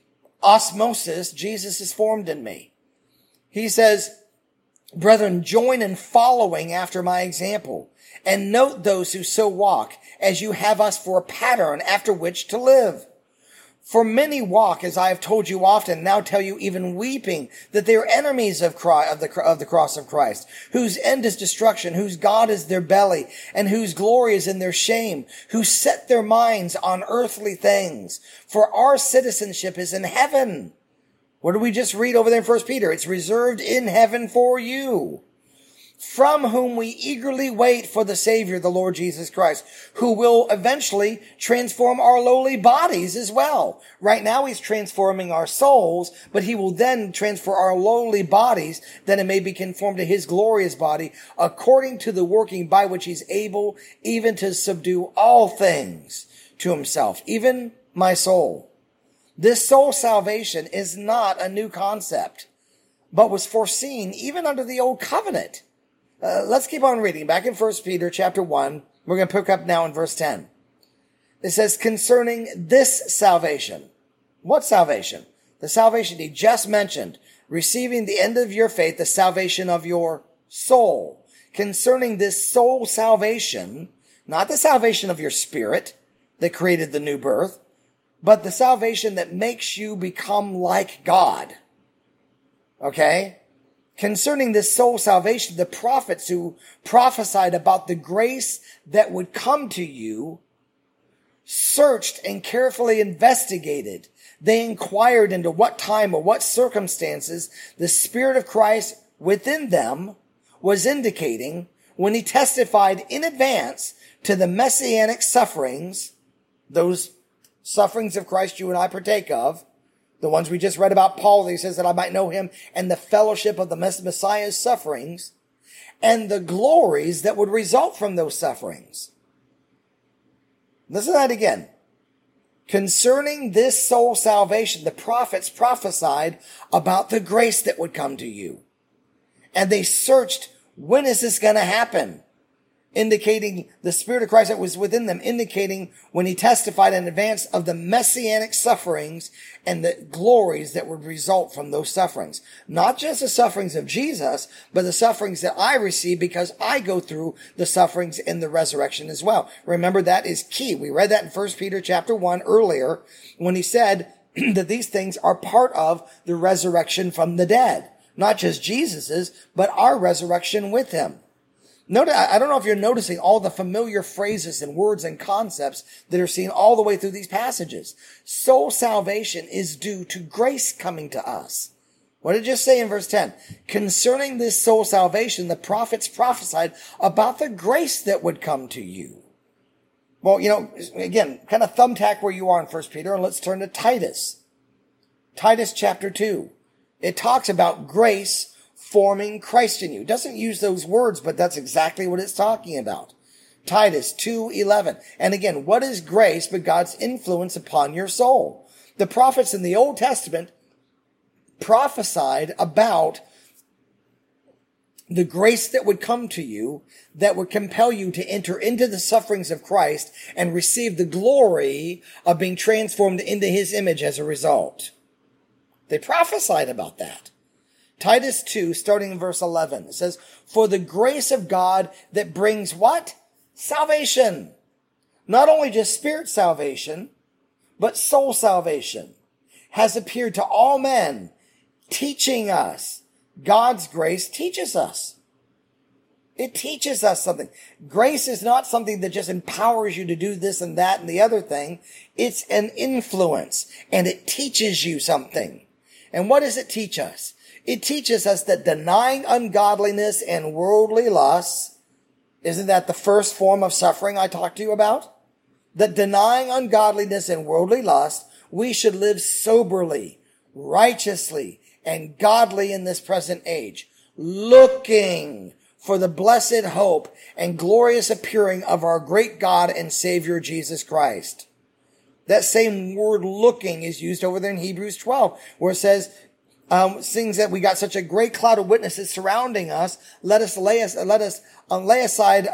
osmosis, Jesus is formed in me. He says, brethren, join in following after my example, and note those who so walk, as you have us for a pattern after which to live. For many walk, as I have told you often, now tell you even weeping, that they are enemies of the cross of Christ, whose end is destruction, whose God is their belly, and whose glory is in their shame, who set their minds on earthly things. For our citizenship is in heaven. What did we just read over there in 1 Peter? It's reserved in heaven for you, from whom we eagerly wait for the Savior, the Lord Jesus Christ, who will eventually transform our lowly bodies as well. Right now he's transforming our souls, but he will then transfer our lowly bodies, that it may be conformed to his glorious body, according to the working by which he's able even to subdue all things to himself, even my soul. This soul salvation is not a new concept, but was foreseen even under the old covenant. Let's keep on reading. Back in 1 Peter chapter 1, we're going to pick up now in verse 10. It says, concerning this salvation. What salvation? The salvation he just mentioned. Receiving the end of your faith, the salvation of your soul. Concerning this soul salvation, not the salvation of your spirit that created the new birth, but the salvation that makes you become like God. Okay? Concerning this soul salvation, the prophets who prophesied about the grace that would come to you searched and carefully investigated. They inquired into what time or what circumstances the Spirit of Christ within them was indicating when he testified in advance to the messianic sufferings, those sufferings of Christ you and I partake of, the ones we just read about Paul, he says that I might know him and the fellowship of the Messiah's sufferings and the glories that would result from those sufferings. Listen to that again. Concerning this soul salvation, the prophets prophesied about the grace that would come to you. And they searched, when is this going to happen? Indicating the Spirit of Christ that was within them, indicating when he testified in advance of the messianic sufferings and the glories that would result from those sufferings. Not just the sufferings of Jesus, but the sufferings that I receive because I go through the sufferings in the resurrection as well. Remember, that is key. We read that in 1 Peter chapter 1 earlier when he said that these things are part of the resurrection from the dead. Not just Jesus's, but our resurrection with him. Notice, I don't know if you're noticing all the familiar phrases and words and concepts that are seen all the way through these passages. Soul salvation is due to grace coming to us. What did it just say in verse 10? Concerning this soul salvation, the prophets prophesied about the grace that would come to you. Well, again, kind of thumbtack where you are in 1 Peter, and let's turn to Titus. Titus chapter 2. It talks about grace forming Christ in you. It doesn't use those words, but that's exactly what it's talking about. Titus 2:11. And again, what is grace but God's influence upon your soul? The prophets in the Old Testament prophesied about the grace that would come to you that would compel you to enter into the sufferings of Christ and receive the glory of being transformed into his image as a result. They prophesied about that. Titus 2, starting in verse 11, it says, for the grace of God that brings what? Salvation. Not only just spirit salvation, but soul salvation has appeared to all men, teaching us. God's grace teaches us. It teaches us something. Grace is not something that just empowers you to do this and that and the other thing. It's an influence, and it teaches you something. And what does it teach us? It teaches us that denying ungodliness and worldly lusts, isn't that the first form of suffering I talked to you about? That denying ungodliness and worldly lust, we should live soberly, righteously, and godly in this present age, looking for the blessed hope and glorious appearing of our great God and Savior Jesus Christ. That same word looking is used over there in Hebrews 12, where it says, seeing that we got such a great cloud of witnesses surrounding us, let us lay aside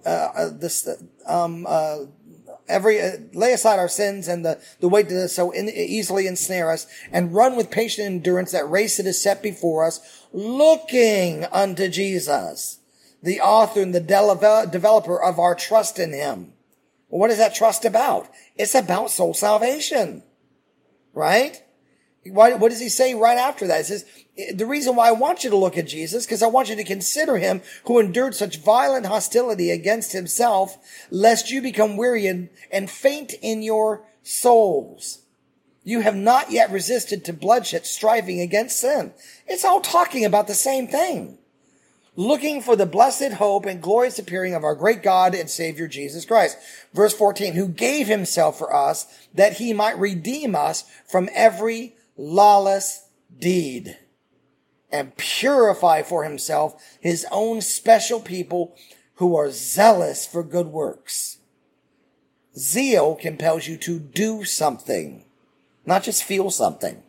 lay aside our sins and the weight that so easily ensnare us, and run with patient endurance that race that is set before us, looking unto Jesus, the author and the developer of our trust in him. Well, what is that trust about? It's about soul salvation, right? What does he say right after that? He says, the reason why I want you to look at Jesus, because I want you to consider him who endured such violent hostility against himself, lest you become weary and faint in your souls. You have not yet resisted to bloodshed, striving against sin. It's all talking about the same thing. Looking for the blessed hope and glorious appearing of our great God and Savior Jesus Christ. Verse 14, who gave himself for us that he might redeem us from every lawless deed and purify for himself his own special people who are zealous for good works. Zeal compels you to do something, not just feel something.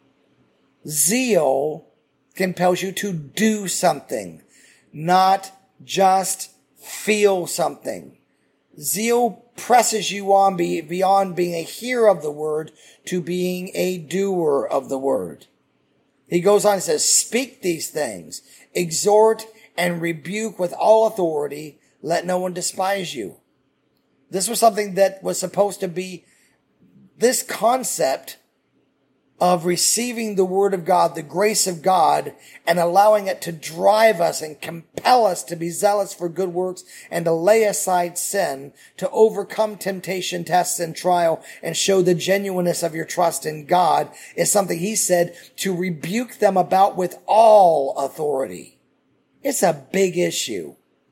Zeal compels you to do something, not just feel something. Zeal presses you on beyond being a hearer of the word to being a doer of the word. He goes on and says, speak these things, exhort and rebuke with all authority, let no one despise you. This was something that was supposed to be this concept of receiving the word of God, the grace of God, and allowing it to drive us and compel us to be zealous for good works and to lay aside sin, to overcome temptation, tests, and trial, and show the genuineness of your trust in God, is something he said to rebuke them about with all authority. It's a big issue.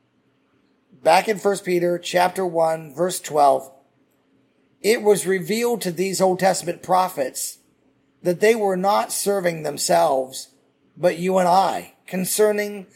Back in 1 Peter chapter 1, verse 12, it was revealed to these Old Testament prophets that they were not serving themselves, but you and I, concerning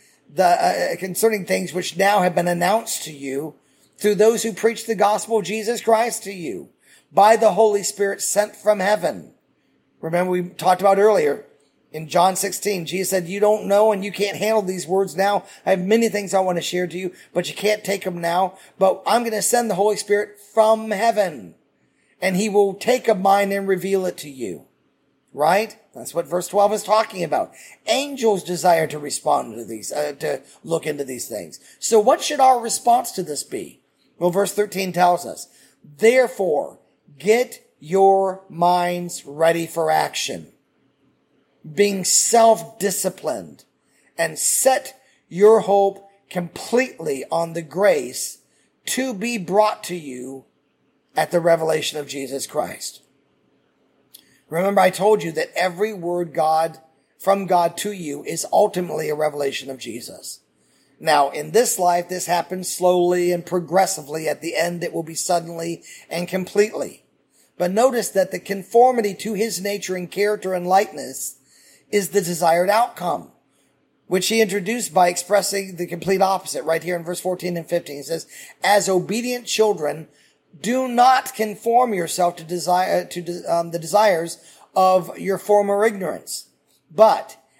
things which now have been announced to you through those who preach the gospel of Jesus Christ to you by the Holy Spirit sent from heaven. Remember, we talked about earlier in John 16, Jesus said, you don't know and you can't handle these words now. I have many things I want to share to you, but you can't take them now. But I'm going to send the Holy Spirit from heaven, and he will take of mine and reveal it to you. Right? That's what verse 12 is talking about. Angels desire to respond to these, to look into these things. So what should our response to this be? Well, verse 13 tells us, therefore, get your minds ready for action, being self-disciplined, and set your hope completely on the grace to be brought to you at the revelation of Jesus Christ. Remember, I told you that every word from God to you is ultimately a revelation of Jesus. Now, in this life, this happens slowly and progressively. At the end, it will be suddenly and completely. But notice that the conformity to his nature and character and likeness is the desired outcome, which he introduced by expressing the complete opposite right here in verse 14 and 15. He says, as obedient children, do not conform yourself to the desires of your former ignorance, but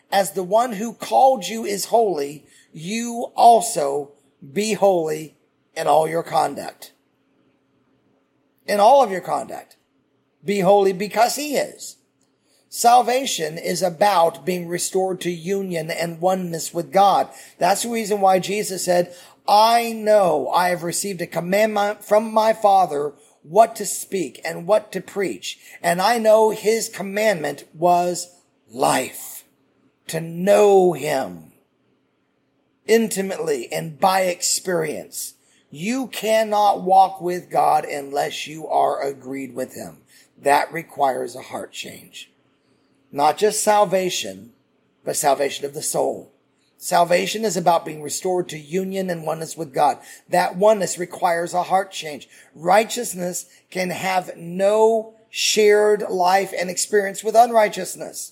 as the one who called you is holy, you also be holy in all your conduct. In all of your conduct. Be holy because he is. Salvation is about being restored to union and oneness with God. That's the reason why Jesus said, I know I have received a commandment from my Father what to speak and what to preach. And I know his commandment was life. To know him intimately and by experience. You cannot walk with God unless you are agreed with him. That requires a heart change. Not just salvation, but salvation of the soul. Salvation is about being restored to union and oneness with God. That oneness requires a heart change. Righteousness can have no shared life and experience with unrighteousness.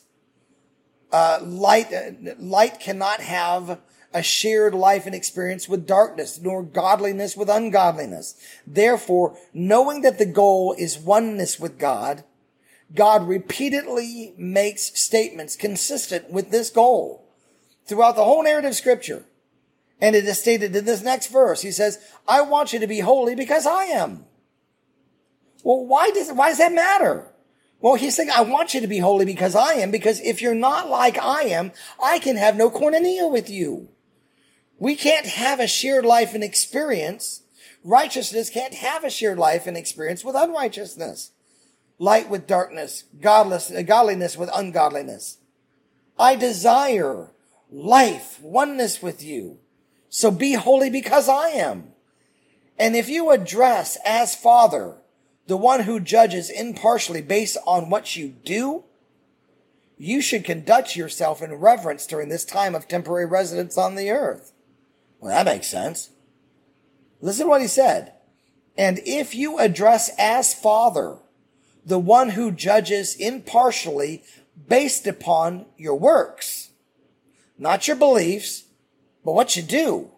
Light cannot have a shared life and experience with darkness, nor godliness with ungodliness. Therefore, knowing that the goal is oneness with God, God repeatedly makes statements consistent with this goal throughout the whole narrative of Scripture. And it is stated in this next verse. He says, I want you to be holy because I am. Well, why does that matter? Well, he's saying, I want you to be holy because I am, because if you're not like I am, I can have no koinonia with you. We can't have a shared life and experience. Righteousness can't have a shared life and experience with unrighteousness. Light with darkness, godliness with ungodliness. I desire life, oneness with you. So be holy because I am. And if you address as Father, the one who judges impartially based on what you do, you should conduct yourself in reverence during this time of temporary residence on the earth. Well, that makes sense. Listen to what he said. And if you address as Father, the one who judges impartially based upon your works, not your beliefs, but what you do,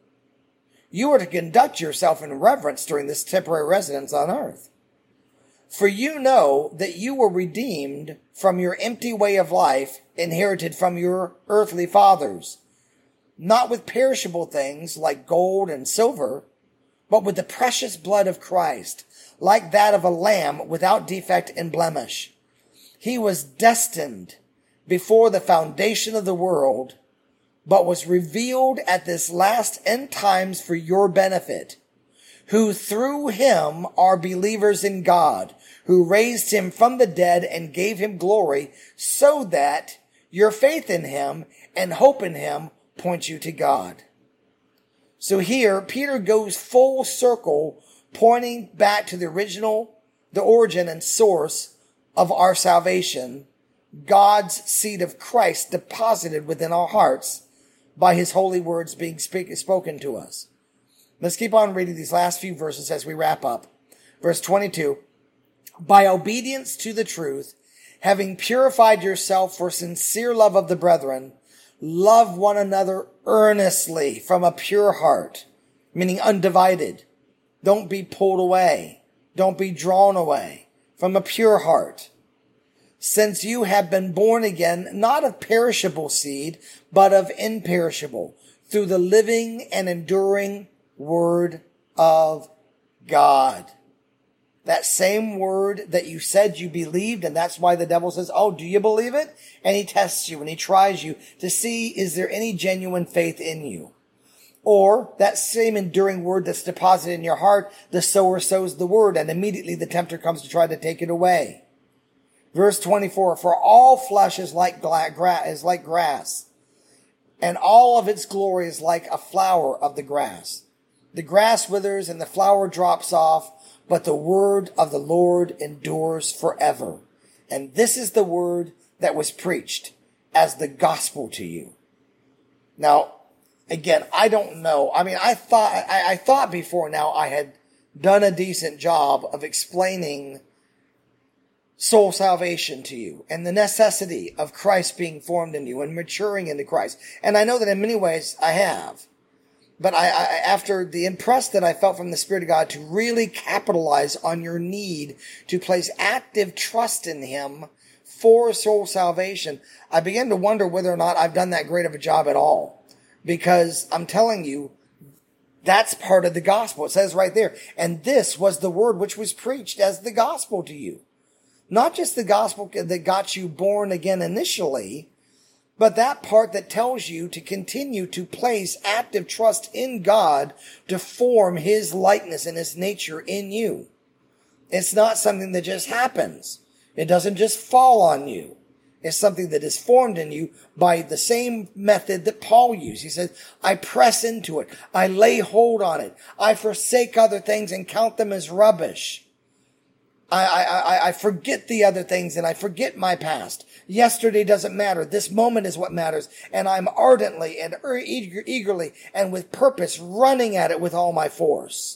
you are to conduct yourself in reverence during this temporary residence on earth. For you know that you were redeemed from your empty way of life inherited from your earthly fathers, not with perishable things like gold and silver, but with the precious blood of Christ, like that of a lamb without defect and blemish. He was destined before the foundation of the world, but was revealed at this last end times for your benefit, who through him are believers in God, who raised him from the dead and gave him glory, so that your faith in him and hope in him point you to God. So here, Peter goes full circle, pointing back to the origin and source of our salvation, God's seed of Christ deposited within our hearts by his holy words being spoken to us. Let's keep on reading these last few verses as we wrap up. Verse 22, by obedience to the truth, having purified yourself for sincere love of the brethren, love one another earnestly from a pure heart, meaning undivided. Don't be pulled away. Don't be drawn away from a pure heart. Since you have been born again, not of perishable seed, but of imperishable, through the living and enduring word of God. That same word that you said you believed, and that's why the devil says, oh, do you believe it? And he tests you and he tries you to see, is there any genuine faith in you? Or that same enduring word that's deposited in your heart, the sower sows the word, and immediately the tempter comes to try to take it away. Verse 24, for all flesh is like grass, and all of its glory is like a flower of the grass. The grass withers and the flower drops off, but the word of the Lord endures forever. And this is the word that was preached as the gospel to you. Now, again, I don't know. I mean, I thought before now I had done a decent job of explaining soul salvation to you and the necessity of Christ being formed in you and maturing into Christ. And I know that in many ways I have. But I after the impress that I felt from the Spirit of God to really capitalize on your need to place active trust in him for soul salvation, I begin to wonder whether or not I've done that great of a job at all. Because I'm telling you, that's part of the gospel. It says right there, and this was the word which was preached as the gospel to you. Not just the gospel that got you born again initially, but that part that tells you to continue to place active trust in God to form his likeness and his nature in you. It's not something that just happens. It doesn't just fall on you. It's something that is formed in you by the same method that Paul used. He says, I press into it. I lay hold on it. I forsake other things and count them as rubbish. I forget the other things and I forget my past. Yesterday doesn't matter. This moment is what matters. And I'm ardently and eagerly and with purpose running at it with all my force.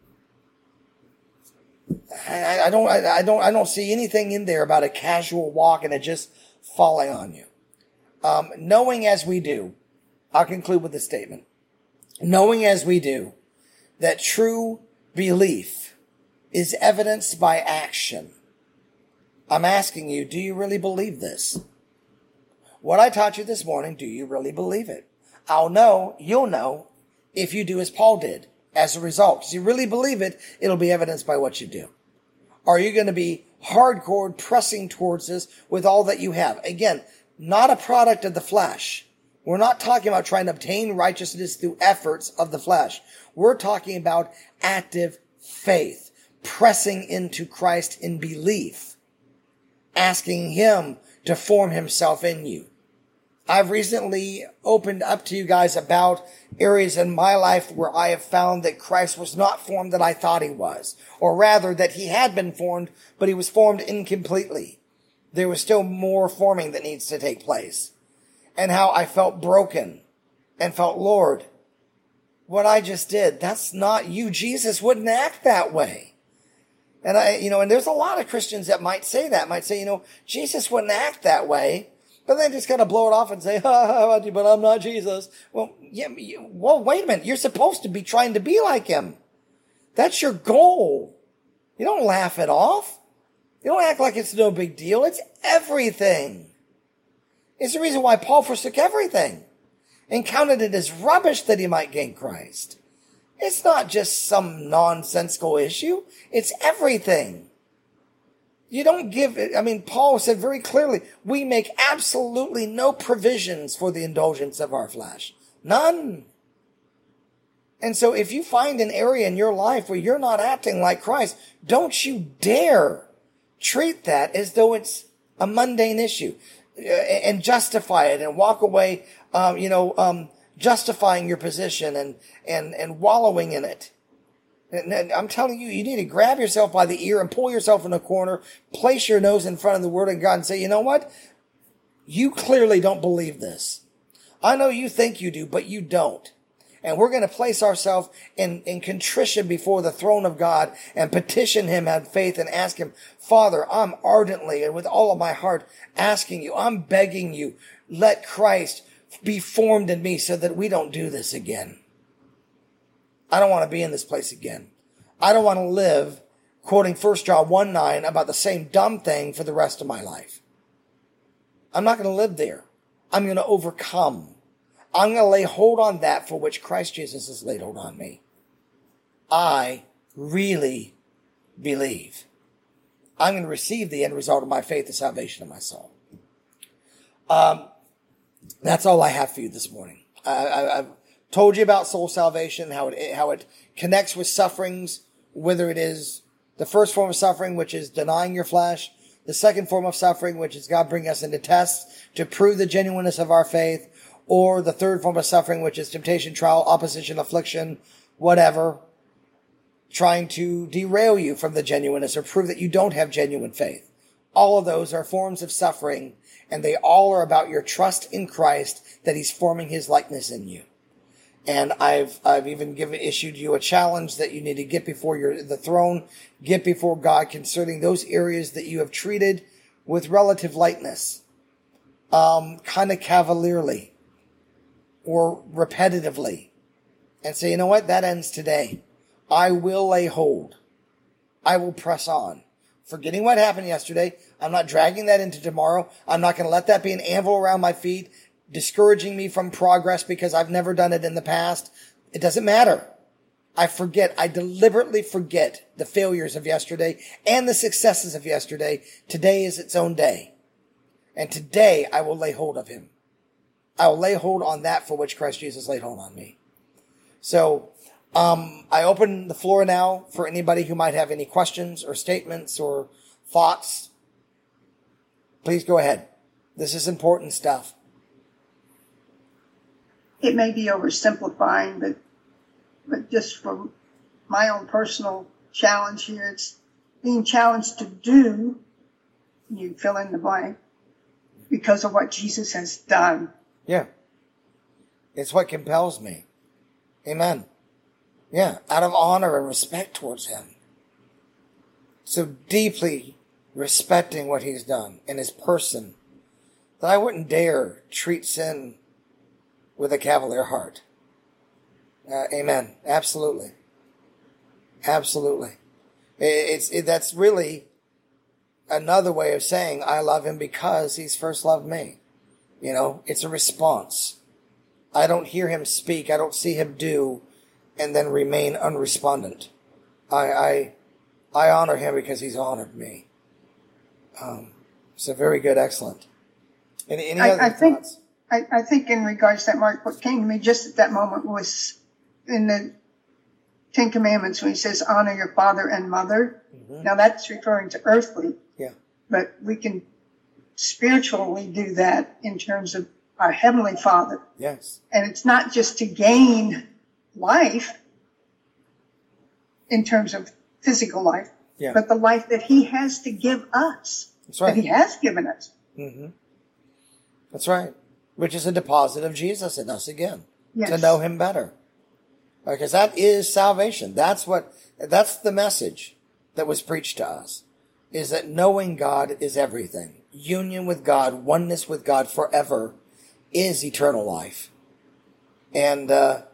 I don't see anything in there about a casual walk and it just falling on you. Knowing as we do, I'll conclude with this statement. Knowing as we do that true belief is evidenced by action. I'm asking you, do you really believe this? What I taught you this morning, do you really believe it? You'll know if you do as Paul did as a result. If you really believe it, it'll be evidenced by what you do. Are you going to be hardcore pressing towards this with all that you have? Again, not a product of the flesh. We're not talking about trying to obtain righteousness through efforts of the flesh. We're talking about active faith. Pressing into Christ in belief, asking him to form himself in you. I've recently opened up to you guys about areas in my life where I have found that Christ was not formed that I thought he was, or rather that he had been formed, but he was formed incompletely. There was still more forming that needs to take place. And how I felt broken and felt, Lord, what I just did, that's not you. Jesus wouldn't act that way. And and there's a lot of Christians that might say, Jesus wouldn't act that way, but they just kind of blow it off and say, but I'm not Jesus. Well, wait a minute. You're supposed to be trying to be like him. That's your goal. You don't laugh it off. You don't act like it's no big deal. It's everything. It's the reason why Paul forsook everything and counted it as rubbish that he might gain Christ. It's not just some nonsensical issue. It's everything. You don't give it. Paul said very clearly, we make absolutely no provisions for the indulgence of our flesh. None. And so if you find an area in your life where you're not acting like Christ, don't you dare treat that as though it's a mundane issue and justify it and walk away, justifying your position and wallowing in it. And I'm telling you, you need to grab yourself by the ear and pull yourself in a corner, place your nose in front of the Word of God and say, you know what? You clearly don't believe this. I know you think you do, but you don't. And we're going to place ourselves in contrition before the throne of God and petition him, have faith, and ask him, Father, I'm ardently and with all of my heart asking you, I'm begging you, let Christ be formed in me so that we don't do this again. I don't want to be in this place again. I don't want to live quoting 1 John 1:9 about the same dumb thing for the rest of my life. I'm not going to live there. I'm going to overcome. I'm going to lay hold on that for which Christ Jesus has laid hold on me. I really believe. I'm going to receive the end result of my faith, the salvation of my soul. That's all I have for you this morning. I've told you about soul salvation, how it connects with sufferings, whether it is the first form of suffering, which is denying your flesh, the second form of suffering, which is God bringing us into tests to prove the genuineness of our faith, or the third form of suffering, which is temptation, trial, opposition, affliction, whatever, trying to derail you from the genuineness or prove that you don't have genuine faith. All of those are forms of suffering, and they all are about your trust in Christ, that he's forming his likeness in you. And I've even issued you a challenge that you need to get before the throne, get before God concerning those areas that you have treated with relative lightness, kind of cavalierly or repetitively, and say, you know what, that ends today. I will lay hold. I will press on. forgetting what happened yesterday. I'm not dragging that into tomorrow. I'm not going to let that be an anvil around my feet, discouraging me from progress because I've never done it in the past. It doesn't matter. I deliberately forget the failures of yesterday and the successes of yesterday. Today is its own day. And today I will lay hold of him. I will lay hold on that for which Christ Jesus laid hold on me. So, I open the floor now for anybody who might have any questions or statements or thoughts. Please go ahead. This is important stuff. It may be oversimplifying, but just for my own personal challenge here, it's being challenged to do, you fill in the blank, because of what Jesus has done. Yeah. It's what compels me. Amen. Yeah. Out of honor and respect towards him. So deeply respecting what he's done in his person that I wouldn't dare treat sin with a cavalier heart. Amen. Absolutely. Absolutely. That's really another way of saying I love him because he's first loved me. You know, it's a response. I don't hear him speak. I don't see him do and then remain unrespondent. I honor him because he's honored me. So very good. Excellent. Any other thoughts? I think in regards to that, Mark, what came to me just at that moment was in the Ten Commandments when he says, honor your father and mother. Mm-hmm. Now that's referring to earthly. Yeah. But we can spiritually do that in terms of our Heavenly Father. Yes. And it's not just to gain life in terms of physical life, but the life that he has to give us. That's right. That he has given us. Mm-hmm. That's right. Which is a deposit of Jesus in us again. Yes. To know him better. Because that is salvation. That's the message that was preached to us. Is that knowing God is everything. Union with God, oneness with God forever is eternal life. And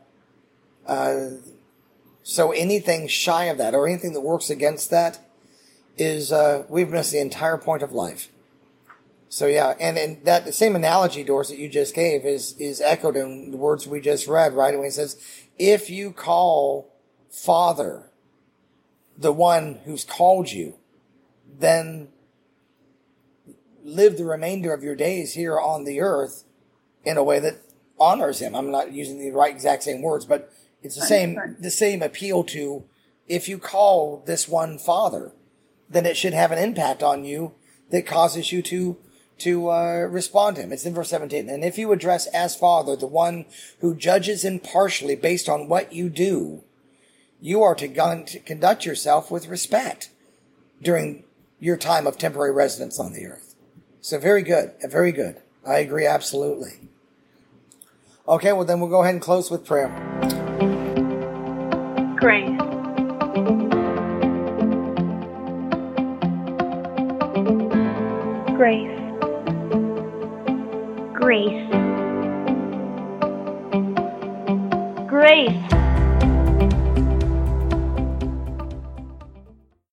so anything shy of that or anything that works against that is we've missed the entire point of life. So yeah, and that the same analogy, Doris, that you just gave is echoed in the words we just read, right? When he says, if you call Father the one who's called you, then live the remainder of your days here on the earth in a way that honors him. I'm not using the right exact same words, but it's the same appeal to, if you call this one Father, then it should have an impact on you that causes you to respond to him. It's in verse 17. And if you address as Father the one who judges impartially based on what you do, you are to conduct yourself with respect during your time of temporary residence on the earth. So very good. Very good. I agree absolutely. Okay, well then we'll go ahead and close with prayer. Grace. Grace. Grace. Grace.